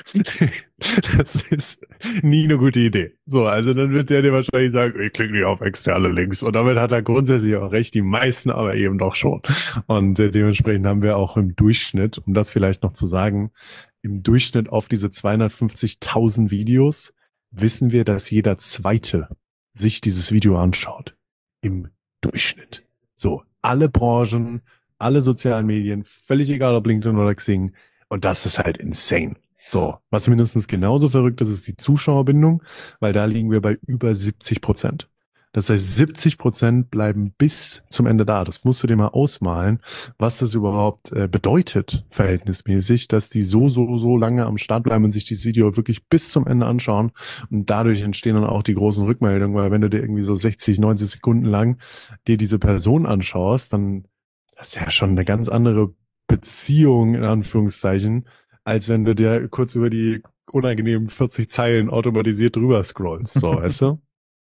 Das ist nie eine gute Idee. So, also dann wird der dir wahrscheinlich sagen, ich klicke nicht auf externe Links. Und damit hat er grundsätzlich auch recht, die meisten aber eben doch schon. Und äh, dementsprechend haben wir auch im Durchschnitt, um das vielleicht noch zu sagen, im Durchschnitt auf diese zweihundertfünfzigtausend Videos wissen wir, dass jeder Zweite sich dieses Video anschaut. Im Durchschnitt. So, alle Branchen, alle sozialen Medien, völlig egal ob LinkedIn oder Xing. Und das ist halt insane. So, was mindestens genauso verrückt ist, ist die Zuschauerbindung, weil da liegen wir bei über siebzig Prozent. Das heißt, siebzig Prozent bleiben bis zum Ende da. Das musst du dir mal ausmalen, was das überhaupt äh, bedeutet, verhältnismäßig, dass die so, so, so lange am Start bleiben und sich dieses Video wirklich bis zum Ende anschauen. Und dadurch entstehen dann auch die großen Rückmeldungen, weil wenn du dir irgendwie so sechzig, neunzig Sekunden lang dir diese Person anschaust, dann das ist ja schon eine ganz andere Beziehung, in Anführungszeichen, als wenn du dir kurz über die unangenehmen vierzig Zeilen automatisiert drüber scrollst, so, weißt du?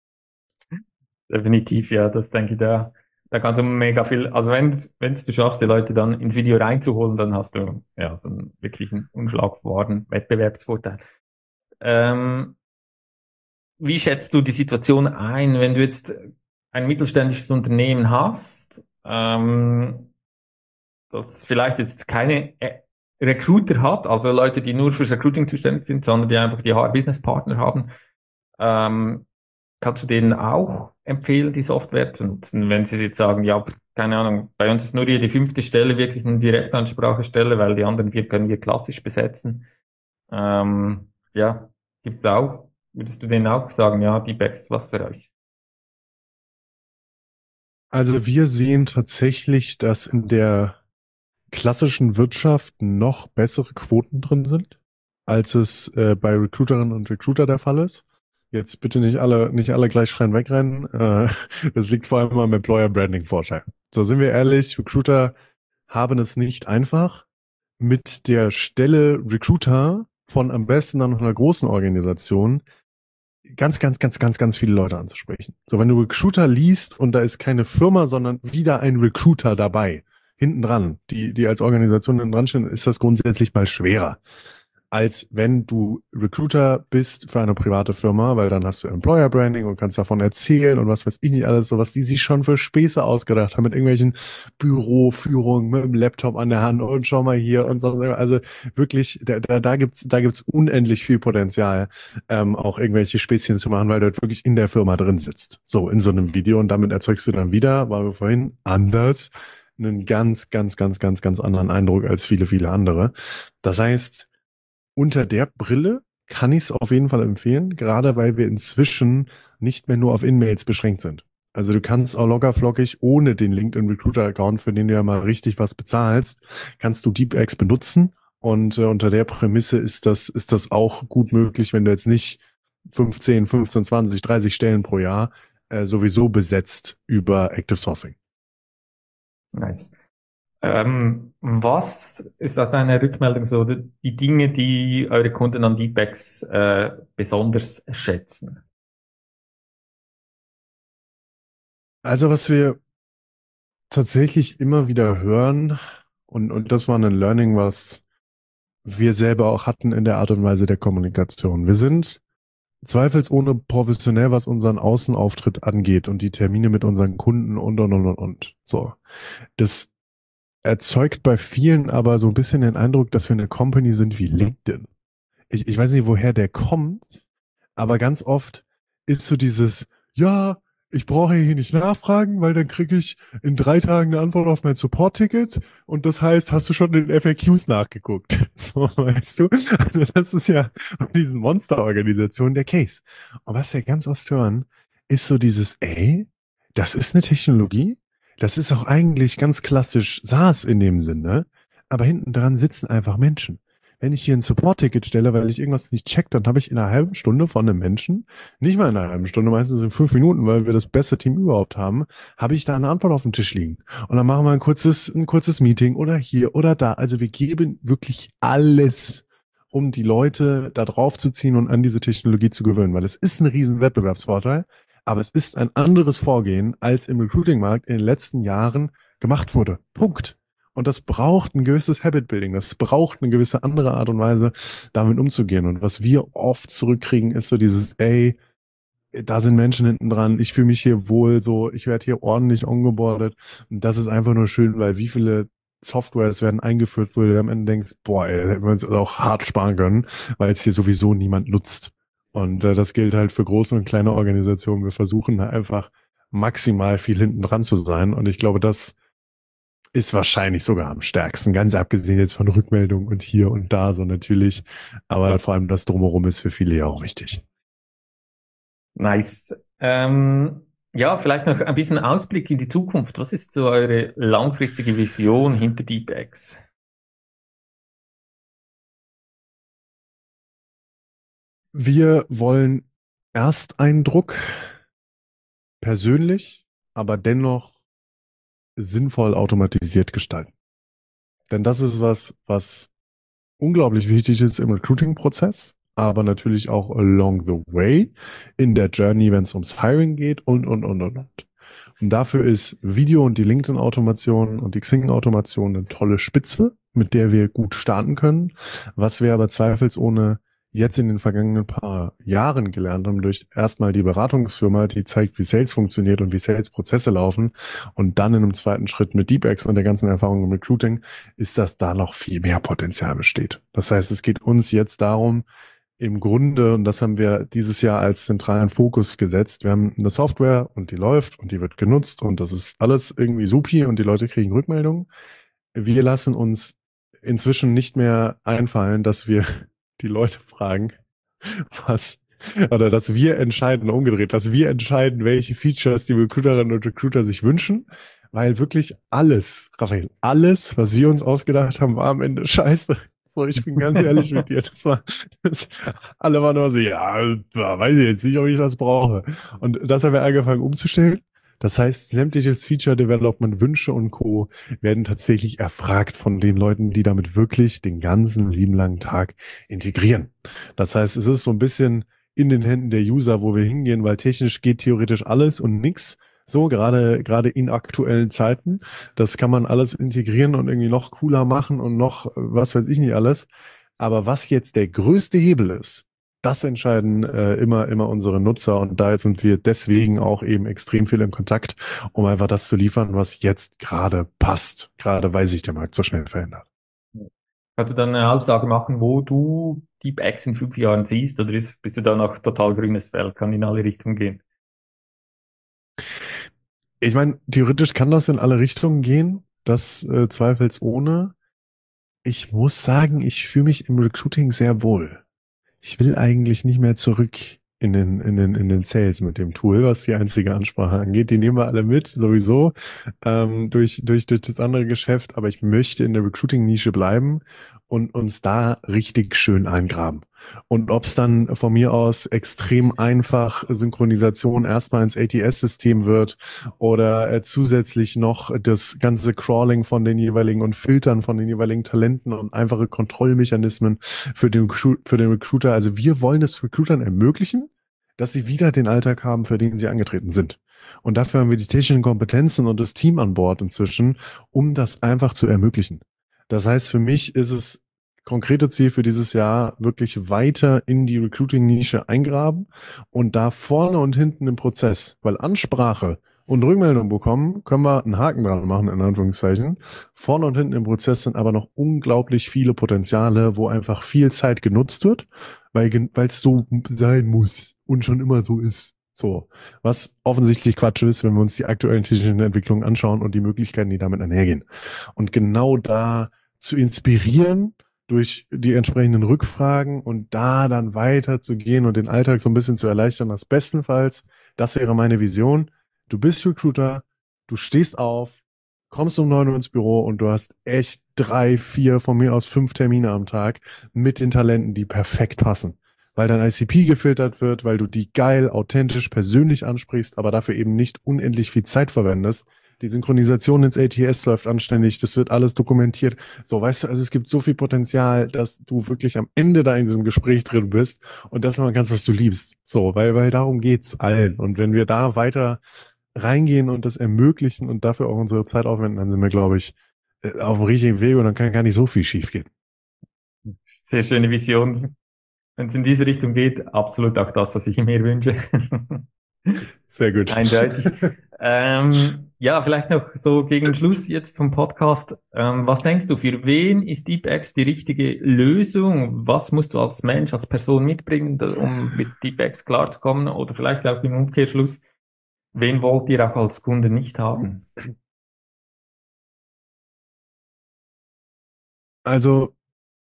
Definitiv, ja, das denke ich, da, da kannst du mega viel, also wenn, wenn du schaffst, die Leute dann ins Video reinzuholen, dann hast du ja so einen wirklichen unschlagbaren Wettbewerbsvorteil. Ähm, Wie schätzt du die Situation ein, wenn du jetzt ein mittelständisches Unternehmen hast, ähm, das vielleicht jetzt keine Recruiter hat, also Leute, die nur fürs Recruiting zuständig sind, sondern die einfach die H R-Business-Partner haben, ähm, kannst du denen auch empfehlen, die Software zu nutzen, wenn sie jetzt sagen, ja, keine Ahnung, bei uns ist nur hier die fünfte Stelle wirklich eine Direktansprachestelle, weil die anderen vier können wir klassisch besetzen. Ähm, ja, gibt's da auch, würdest du denen auch sagen, ja, die ist was für euch? Also wir sehen tatsächlich, dass in der klassischen Wirtschaft noch bessere Quoten drin sind, als es äh, bei Recruiterinnen und Recruiter der Fall ist. Jetzt bitte nicht alle, nicht alle gleich schreien wegrennen. Äh, das liegt vor allem am Employer Branding Vorteil. So sind wir ehrlich, Recruiter haben es nicht einfach, mit der Stelle Recruiter von am besten dann noch einer großen Organisation ganz, ganz, ganz, ganz, ganz viele Leute anzusprechen. So, wenn du Recruiter liest und da ist keine Firma, sondern wieder ein Recruiter dabei, hinten dran, die, die als Organisation hinten dran stehen, ist das grundsätzlich mal schwerer, als wenn du Recruiter bist für eine private Firma, weil dann hast du Employer Branding und kannst davon erzählen und was weiß ich nicht alles, so was die sich schon für Späße ausgedacht haben mit irgendwelchen Büroführungen mit dem Laptop an der Hand und schau mal hier und so. Also wirklich, da, da, da gibt's, da gibt's unendlich viel Potenzial, ähm, auch irgendwelche Späßchen zu machen, weil du halt wirklich in der Firma drin sitzt. So in so einem Video und damit erzeugst du dann wieder, war wir vorhin anders, einen ganz, ganz, ganz, ganz, ganz anderen Eindruck als viele, viele andere. Das heißt, unter der Brille kann ich es auf jeden Fall empfehlen, gerade weil wir inzwischen nicht mehr nur auf In-Mails beschränkt sind. Also du kannst auch lockerflockig ohne den LinkedIn Recruiter Account, für den du ja mal richtig was bezahlst, kannst du DeepX benutzen. Und äh, unter der Prämisse ist das, ist das auch gut möglich, wenn du jetzt nicht fünfzehn, fünfzehn, zwanzig, dreißig Stellen pro Jahr äh, sowieso besetzt über Active Sourcing. Nice. Ähm, was ist aus deiner Rückmeldung so die die Dinge, die eure Kunden an Deepex äh, besonders schätzen? Also was wir tatsächlich immer wieder hören, und, und das war ein Learning, was wir selber auch hatten in der Art und Weise der Kommunikation. Wir sind zweifelsohne professionell, was unseren Außenauftritt angeht und die Termine mit unseren Kunden und, und, und, und, und. So. Das erzeugt bei vielen aber so ein bisschen den Eindruck, dass wir eine Company sind wie LinkedIn. Ich, ich weiß nicht, woher der kommt, aber ganz oft ist so dieses, ja, ich brauche hier nicht nachfragen, weil dann kriege ich in drei Tagen eine Antwort auf mein Support-Ticket und das heißt, hast du schon in den F A Qs nachgeguckt? So, weißt du? Also das ist ja bei diesen Monster-Organisationen der Case. Und was wir ganz oft hören, ist so dieses, ey, das ist eine Technologie, das ist auch eigentlich ganz klassisch SaaS in dem Sinne, aber hinten dran sitzen einfach Menschen. Wenn ich hier ein Support-Ticket stelle, weil ich irgendwas nicht check, dann habe ich in einer halben Stunde von einem Menschen, nicht mal in einer halben Stunde, meistens in fünf Minuten, weil wir das beste Team überhaupt haben, habe ich da eine Antwort auf dem Tisch liegen. Und dann machen wir ein kurzes, ein kurzes Meeting oder hier oder da. Also wir geben wirklich alles, um die Leute da drauf zu ziehen und an diese Technologie zu gewöhnen, weil es ist ein riesen Wettbewerbsvorteil, aber es ist ein anderes Vorgehen, als im Recruiting-Markt in den letzten Jahren gemacht wurde. Punkt. Und das braucht ein gewisses Habit-Building. Das braucht eine gewisse andere Art und Weise, damit umzugehen. Und was wir oft zurückkriegen, ist so dieses, ey, da sind Menschen hinten dran, ich fühle mich hier wohl, so, ich werde hier ordentlich ongeboardet. Und das ist einfach nur schön, weil wie viele Softwares werden eingeführt, wo du am Ende denkst, boah, ey, da hätten wir uns auch hart sparen können, weil es hier sowieso niemand nutzt. Und äh, das gilt halt für große und kleine Organisationen. Wir versuchen einfach maximal viel hinten dran zu sein. Und ich glaube, das ist wahrscheinlich sogar am stärksten, ganz abgesehen jetzt von Rückmeldungen und hier und da so natürlich. Aber vor allem das Drumherum ist für viele ja auch wichtig. Nice. Ähm, ja, vielleicht noch ein bisschen Ausblick in die Zukunft. Was ist so eure langfristige Vision hinter Deepex? Wir wollen Ersteindruck persönlich, aber dennoch sinnvoll automatisiert gestalten. Denn das ist was, was unglaublich wichtig ist im Recruiting-Prozess, aber natürlich auch along the way in der Journey, wenn es ums Hiring geht und, und, und, und, und. Und dafür ist Video und die LinkedIn-Automation und die Xing-Automation eine tolle Spitze, mit der wir gut starten können. Was wir aber zweifelsohne jetzt in den vergangenen paar Jahren gelernt haben, durch erstmal die Beratungsfirma, die zeigt, wie Sales funktioniert und wie Sales-Prozesse laufen, und dann in einem zweiten Schritt mit DeepX und der ganzen Erfahrung im Recruiting, ist, dass da noch viel mehr Potenzial besteht. Das heißt, es geht uns jetzt darum, im Grunde, und das haben wir dieses Jahr als zentralen Fokus gesetzt, wir haben eine Software und die läuft und die wird genutzt und das ist alles irgendwie supi und die Leute kriegen Rückmeldungen. Wir lassen uns inzwischen nicht mehr einfallen, dass wir die Leute fragen, was, oder dass wir entscheiden, umgedreht, dass wir entscheiden, welche Features die Recruiterinnen und Recruiter sich wünschen, weil wirklich alles, Raphael, alles, was wir uns ausgedacht haben, war am Ende scheiße. So, ich bin ganz ehrlich mit dir. Das war, das, alle waren immer so, ja, weiß ich jetzt nicht, ob ich das brauche. Und das haben wir angefangen umzustellen. Das heißt, sämtliches Feature Development, Wünsche und Co. werden tatsächlich erfragt von den Leuten, die damit wirklich den ganzen lieben langen Tag integrieren. Das heißt, es ist so ein bisschen in den Händen der User, wo wir hingehen, weil technisch geht theoretisch alles und nix. So, gerade, gerade in aktuellen Zeiten. Das kann man alles integrieren und irgendwie noch cooler machen und noch, was weiß ich nicht alles. Aber was jetzt der größte Hebel ist, das entscheiden äh, immer, immer unsere Nutzer, und da sind wir deswegen auch eben extrem viel in Kontakt, um einfach das zu liefern, was jetzt gerade passt, gerade weil sich der Markt so schnell verändert. Kannst du dann eine Aussage machen, wo du DeepX in fünf Jahren siehst, oder ist, bist du da noch total grünes Feld, kann in alle Richtungen gehen? Ich meine, theoretisch kann das in alle Richtungen gehen, das äh, zweifelsohne. Ich muss sagen, ich fühle mich im Recruiting sehr wohl. Ich will eigentlich nicht mehr zurück in den, in den, in den Sales mit dem Tool, was die einzige Ansprache angeht. Die nehmen wir alle mit, sowieso, ähm, durch, durch, durch das andere Geschäft. Aber ich möchte in der Recruiting-Nische bleiben und uns da richtig schön eingraben. Und ob es dann von mir aus extrem einfach Synchronisation erstmal ins A T S-System wird oder äh, zusätzlich noch das ganze Crawling von den jeweiligen und Filtern von den jeweiligen Talenten und einfache Kontrollmechanismen für den, für den Recruiter. Also wir wollen es Recruitern ermöglichen, dass sie wieder den Alltag haben, für den sie angetreten sind. Und dafür haben wir die technischen Kompetenzen und das Team an Bord inzwischen, um das einfach zu ermöglichen. Das heißt, für mich ist es konkrete Ziel für dieses Jahr, wirklich weiter in die Recruiting-Nische eingraben und da vorne und hinten im Prozess, weil Ansprache und Rückmeldung bekommen, können wir einen Haken dran machen, in Anführungszeichen. Vorne und hinten im Prozess sind aber noch unglaublich viele Potenziale, wo einfach viel Zeit genutzt wird, weil weil es so sein muss und schon immer so ist. So, was offensichtlich Quatsch ist, wenn wir uns die aktuellen technischen Entwicklungen anschauen und die Möglichkeiten, die damit einhergehen. Und genau da zu inspirieren durch die entsprechenden Rückfragen und da dann weiterzugehen und den Alltag so ein bisschen zu erleichtern, das bestenfalls, das wäre meine Vision. Du bist Recruiter, du stehst auf, kommst um neun Uhr ins Büro und du hast echt drei, vier, von mir aus fünf Termine am Tag mit den Talenten, die perfekt passen. Weil dein I C P gefiltert wird, weil du die geil, authentisch, persönlich ansprichst, aber dafür eben nicht unendlich viel Zeit verwendest. Die Synchronisation ins A T S läuft anständig, das wird alles dokumentiert. So, weißt du, also es gibt so viel Potenzial, dass du wirklich am Ende da in diesem Gespräch drin bist und das machen kannst, was du liebst. So, weil, weil darum geht's allen. Und wenn wir da weiter reingehen und das ermöglichen und dafür auch unsere Zeit aufwenden, dann sind wir, glaube ich, auf dem richtigen Weg und dann kann gar nicht so viel schief gehen. Sehr schöne Vision. Wenn es in diese Richtung geht, absolut auch das, was ich mir wünsche. Sehr gut. Eindeutig. ähm, ja, vielleicht noch so gegen den Schluss jetzt vom Podcast. Ähm, was denkst du, für wen ist DeepX die richtige Lösung? Was musst du als Mensch, als Person mitbringen, um mit DeepX klarzukommen? Oder vielleicht auch im Umkehrschluss, wen wollt ihr auch als Kunde nicht haben? Also,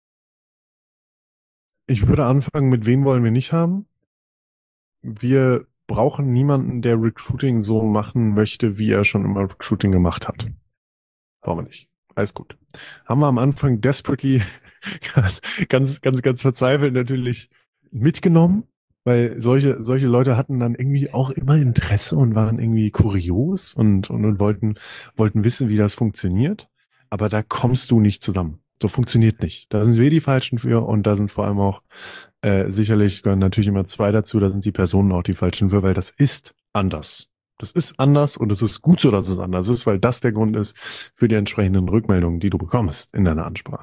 ich würde anfangen, mit wen wollen wir nicht haben? Wir brauchen niemanden, der Recruiting so machen möchte, wie er schon immer Recruiting gemacht hat. Brauchen wir nicht. Alles gut. Haben wir am Anfang desperately ganz, ganz, ganz, ganz verzweifelt natürlich mitgenommen, weil solche, solche Leute hatten dann irgendwie auch immer Interesse und waren irgendwie kurios und, und, und wollten, wollten wissen, wie das funktioniert. Aber da kommst du nicht zusammen. So funktioniert nicht. Da sind wir die Falschen für und da sind vor allem auch äh, sicherlich gehören natürlich immer zwei dazu, da sind die Personen auch die Falschen für, weil das ist anders. Das ist anders und es ist gut so, dass es anders ist, weil das der Grund ist für die entsprechenden Rückmeldungen, die du bekommst in deiner Ansprache.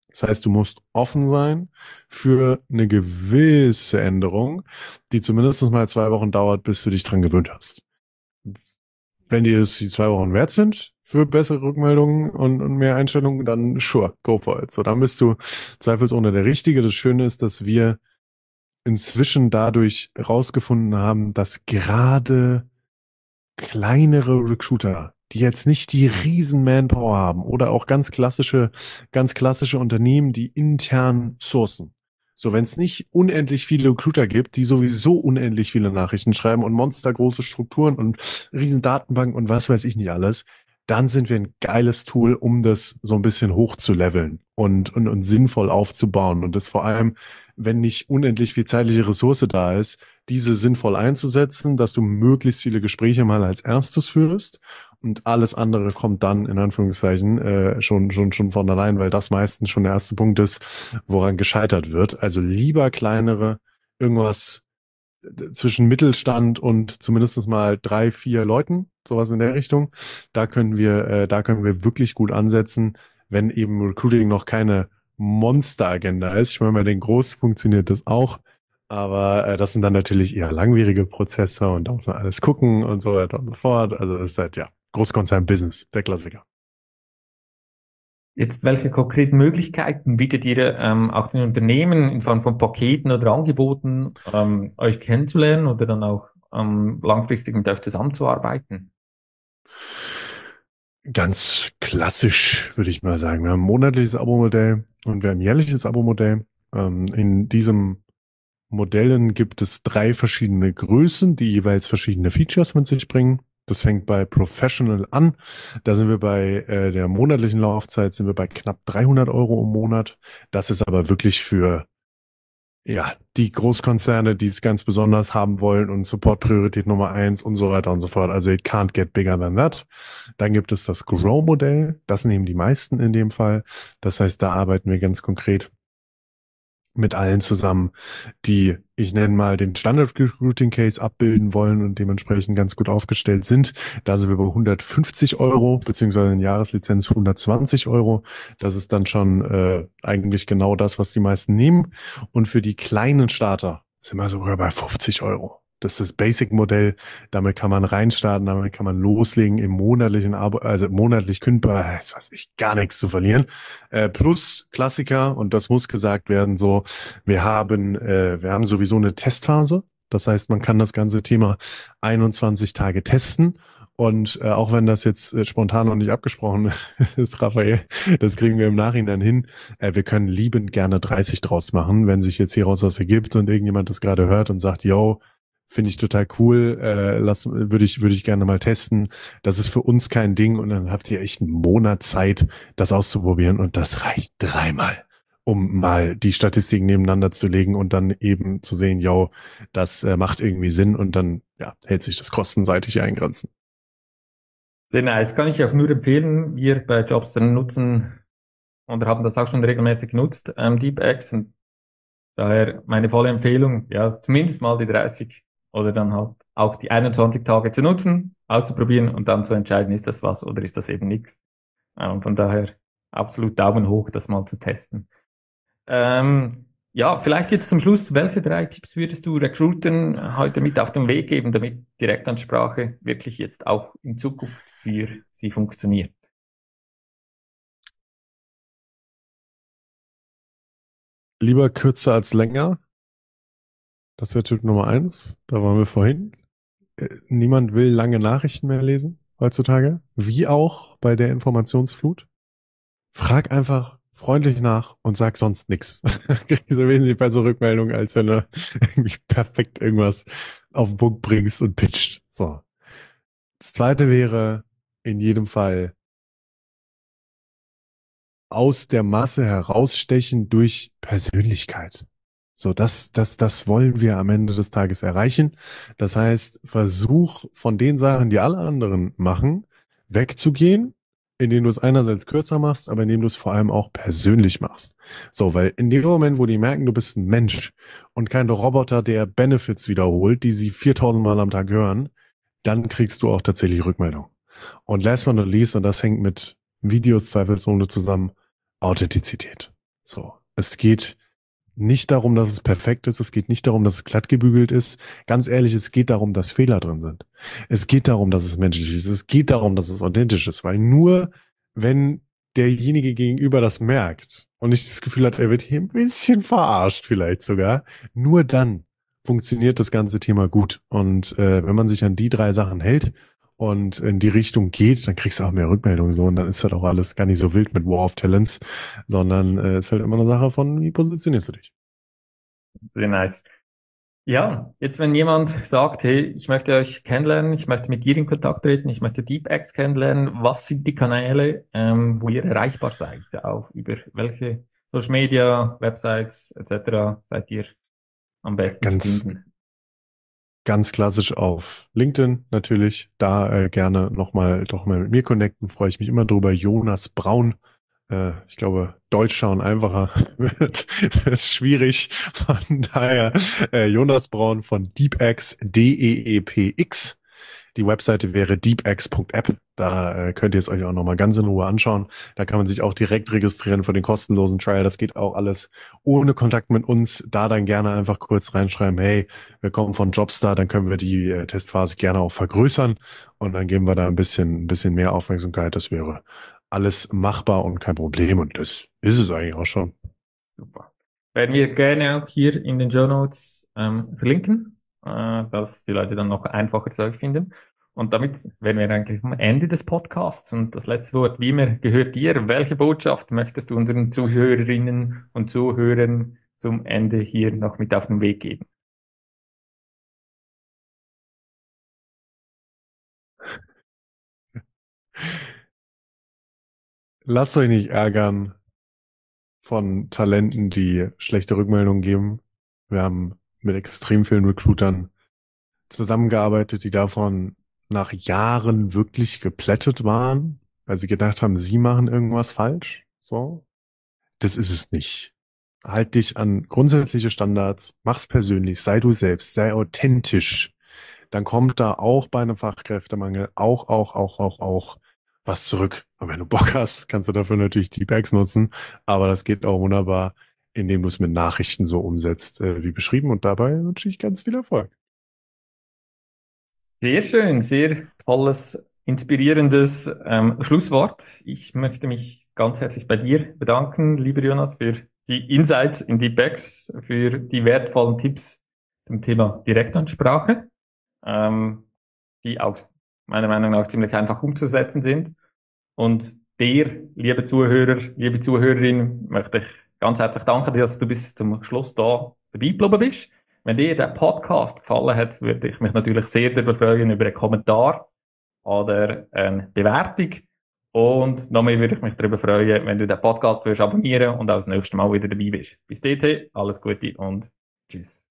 Das heißt, du musst offen sein für eine gewisse Änderung, die zumindest mal zwei Wochen dauert, bis du dich dran gewöhnt hast. Wenn dir das die zwei Wochen wert sind für bessere Rückmeldungen und, und mehr Einstellungen, dann sure, go for it. So, dann bist du zweifelsohne der Richtige. Das Schöne ist, dass wir inzwischen dadurch herausgefunden haben, dass gerade kleinere Recruiter, die jetzt nicht die riesen Manpower haben oder auch ganz klassische, ganz klassische Unternehmen, die intern sourcen. So, wenn es nicht unendlich viele Recruiter gibt, die sowieso unendlich viele Nachrichten schreiben und monstergroße Strukturen und riesen Datenbanken und was weiß ich nicht alles, dann sind wir ein geiles Tool, um das so ein bisschen hoch zu leveln und, und, und sinnvoll aufzubauen. Und das vor allem, wenn nicht unendlich viel zeitliche Ressource da ist, diese sinnvoll einzusetzen, dass du möglichst viele Gespräche mal als erstes führst und alles andere kommt dann in Anführungszeichen äh, schon schon schon von allein, weil das meistens schon der erste Punkt ist, woran gescheitert wird. Also lieber kleinere, irgendwas zwischen Mittelstand und zumindest mal drei, vier Leuten, sowas in der Richtung. Da können wir, äh, da können wir wirklich gut ansetzen, wenn eben Recruiting noch keine Monsteragenda ist. Ich meine, bei den Großen funktioniert das auch, aber äh, das sind dann natürlich eher langwierige Prozesse und da muss man alles gucken und so weiter und so fort. Also das ist halt, ja, Großkonzern-Business, der Klassiker. Jetzt, welche konkreten Möglichkeiten bietet ihr ähm, auch den Unternehmen in Form von Paketen oder Angeboten, ähm, euch kennenzulernen oder dann auch ähm, langfristig mit euch zusammenzuarbeiten? Ganz klassisch, würde ich mal sagen. Wir haben ein monatliches Abo-Modell und wir haben ein jährliches Abo-Modell. Ähm, in diesem Modellen gibt es drei verschiedene Größen, die jeweils verschiedene Features mit sich bringen. Das fängt bei Professional an. Da sind wir bei äh, der monatlichen Laufzeit sind wir bei knapp dreihundert Euro im Monat. Das ist aber wirklich für ja die Großkonzerne, die es ganz besonders haben wollen und Support-Priorität Nummer eins und so weiter und so fort. Also it can't get bigger than that. Dann gibt es das Grow-Modell. Das nehmen die meisten in dem Fall. Das heißt, da arbeiten wir ganz konkret mit allen zusammen, die, ich nenne mal, den Standard-Recruiting-Case abbilden wollen und dementsprechend ganz gut aufgestellt sind. Da sind wir bei hundertfünfzig Euro, beziehungsweise eine Jahreslizenz hundertzwanzig Euro. Das ist dann schon äh, eigentlich genau das, was die meisten nehmen. Und für die kleinen Starter sind wir sogar bei fünfzig Euro. Das ist das Basic-Modell. Damit kann man reinstarten, damit kann man loslegen im monatlichen Abo, also monatlich kündbar, das weiß ich, gar nichts zu verlieren. Äh, plus Klassiker, und das muss gesagt werden, so, wir haben, äh, wir haben sowieso eine Testphase. Das heißt, man kann das ganze Thema einundzwanzig Tage testen. Und äh, auch wenn das jetzt äh, spontan noch nicht abgesprochen ist, Raphael, das kriegen wir im Nachhinein hin. Äh, wir können liebend gerne dreißig draus machen, wenn sich jetzt hieraus was ergibt und irgendjemand das gerade hört und sagt, yo, finde ich total cool, äh, lass, würde ich, würde ich gerne mal testen. Das ist für uns kein Ding und dann habt ihr echt einen Monat Zeit, das auszuprobieren und das reicht dreimal, um mal die Statistiken nebeneinander zu legen und dann eben zu sehen, yo, das äh, macht irgendwie Sinn und dann ja, hält sich das kostenseitig eingrenzen. Sehr nice, kann ich auch nur empfehlen. Wir bei Jobster nutzen und haben das auch schon regelmäßig genutzt, ähm, DeepX, und daher meine volle Empfehlung, ja, zumindest mal die dreißig oder dann halt auch die einundzwanzig Tage zu nutzen, auszuprobieren und dann zu entscheiden, ist das was oder ist das eben nichts. Ähm, von daher absolut Daumen hoch, das mal zu testen. Ähm, ja, vielleicht jetzt zum Schluss, welche drei Tipps würdest du Recruitern heute mit auf den Weg geben, damit Direktansprache wirklich jetzt auch in Zukunft für sie funktioniert? Lieber kürzer als länger. Das wäre Tipp Nummer eins. Da waren wir vorhin. Äh, Niemand will lange Nachrichten mehr lesen heutzutage. Wie auch bei der Informationsflut. Frag einfach freundlich nach und sag sonst nix. Kriegst du wesentlich bessere Rückmeldung, als wenn du irgendwie perfekt irgendwas auf den Punkt bringst und pitcht. So. Das zweite wäre in jedem Fall aus der Masse herausstechen durch Persönlichkeit. So, das, das, das wollen wir am Ende des Tages erreichen. Das heißt, versuch von den Sachen, die alle anderen machen, wegzugehen, indem du es einerseits kürzer machst, aber indem du es vor allem auch persönlich machst. So, weil in dem Moment, wo die merken, du bist ein Mensch und kein Roboter, der Benefits wiederholt, die sie viertausend Mal am Tag hören, dann kriegst du auch tatsächlich Rückmeldung. Und last but not least, und das hängt mit Videos zweifelsohne zusammen, Authentizität. So. Es geht nicht darum, dass es perfekt ist. Es geht nicht darum, dass es glatt gebügelt ist. Ganz ehrlich, es geht darum, dass Fehler drin sind. Es geht darum, dass es menschlich ist. Es geht darum, dass es authentisch ist. Weil nur wenn derjenige gegenüber das merkt und nicht das Gefühl hat, er wird hier ein bisschen verarscht vielleicht sogar, nur dann funktioniert das ganze Thema gut. Und äh, wenn man sich an die drei Sachen hält und in die Richtung geht, dann kriegst du auch mehr Rückmeldungen so und dann ist halt auch alles gar nicht so wild mit War of Talents, sondern äh, ist halt immer eine Sache von, wie positionierst du dich? Sehr nice. Ja, jetzt wenn jemand sagt, hey, ich möchte euch kennenlernen, ich möchte mit dir in Kontakt treten, ich möchte DeepX kennenlernen, was sind die Kanäle, ähm, wo ihr erreichbar seid? Auch über welche Social Media, Websites et cetera seid ihr am besten zu Ganz, finden? ganz klassisch auf LinkedIn natürlich. Da äh, gerne nochmal doch mal mit mir connecten. Freue ich mich immer drüber. Jonas Braun. Äh, ich glaube, Deutsch schauen einfacher wird, wird schwierig. Von daher äh, Jonas Braun von DeepX, D E E P X. Die Webseite wäre deepx punkt app. Da äh, könnt ihr es euch auch nochmal ganz in Ruhe anschauen. Da kann man sich auch direkt registrieren für den kostenlosen Trial. Das geht auch alles ohne Kontakt mit uns. Da dann gerne einfach kurz reinschreiben, hey, wir kommen von Jobstar, dann können wir die äh, Testphase gerne auch vergrößern und dann geben wir da ein bisschen, ein bisschen mehr Aufmerksamkeit. Das wäre alles machbar und kein Problem und das ist es eigentlich auch schon. Super. Werden wir gerne auch hier in den Show Notes ähm, verlinken, äh, dass die Leute dann noch einfacher zu euch finden. Und damit wären wir eigentlich am Ende des Podcasts. Und das letzte Wort, wie immer, gehört dir. Welche Botschaft möchtest du unseren Zuhörerinnen und Zuhörern zum Ende hier noch mit auf den Weg geben? Lasst euch nicht ärgern von Talenten, die schlechte Rückmeldungen geben. Wir haben mit extrem vielen Recruitern zusammengearbeitet, die davon nach Jahren wirklich geplättet waren, weil sie gedacht haben, sie machen irgendwas falsch. So. Das ist es nicht. Halt dich an grundsätzliche Standards, mach's persönlich, sei du selbst, sei authentisch. Dann kommt da auch bei einem Fachkräftemangel auch, auch, auch, auch, auch was zurück. Und wenn du Bock hast, kannst du dafür natürlich die Bags nutzen. Aber das geht auch wunderbar, indem du es mit Nachrichten so umsetzt, äh, wie beschrieben. Und dabei wünsche ich ganz viel Erfolg. Sehr schön, sehr tolles, inspirierendes ähm, Schlusswort. Ich möchte mich ganz herzlich bei dir bedanken, lieber Jonas, für die Insights in die Backs, für die wertvollen Tipps zum Thema Direktansprache, ähm, die auch meiner Meinung nach ziemlich einfach umzusetzen sind. Und dir, liebe Zuhörer, liebe Zuhörerin, möchte ich ganz herzlich danken, dass du bis zum Schluss da dabei geblieben bist. Wenn dir der Podcast gefallen hat, würde ich mich natürlich sehr darüber freuen über einen Kommentar oder eine Bewertung. Und noch mehr würde ich mich darüber freuen, wenn du den Podcast würdest abonnieren und auch das nächste Mal wieder dabei bist. Bis dahin, alles Gute und tschüss.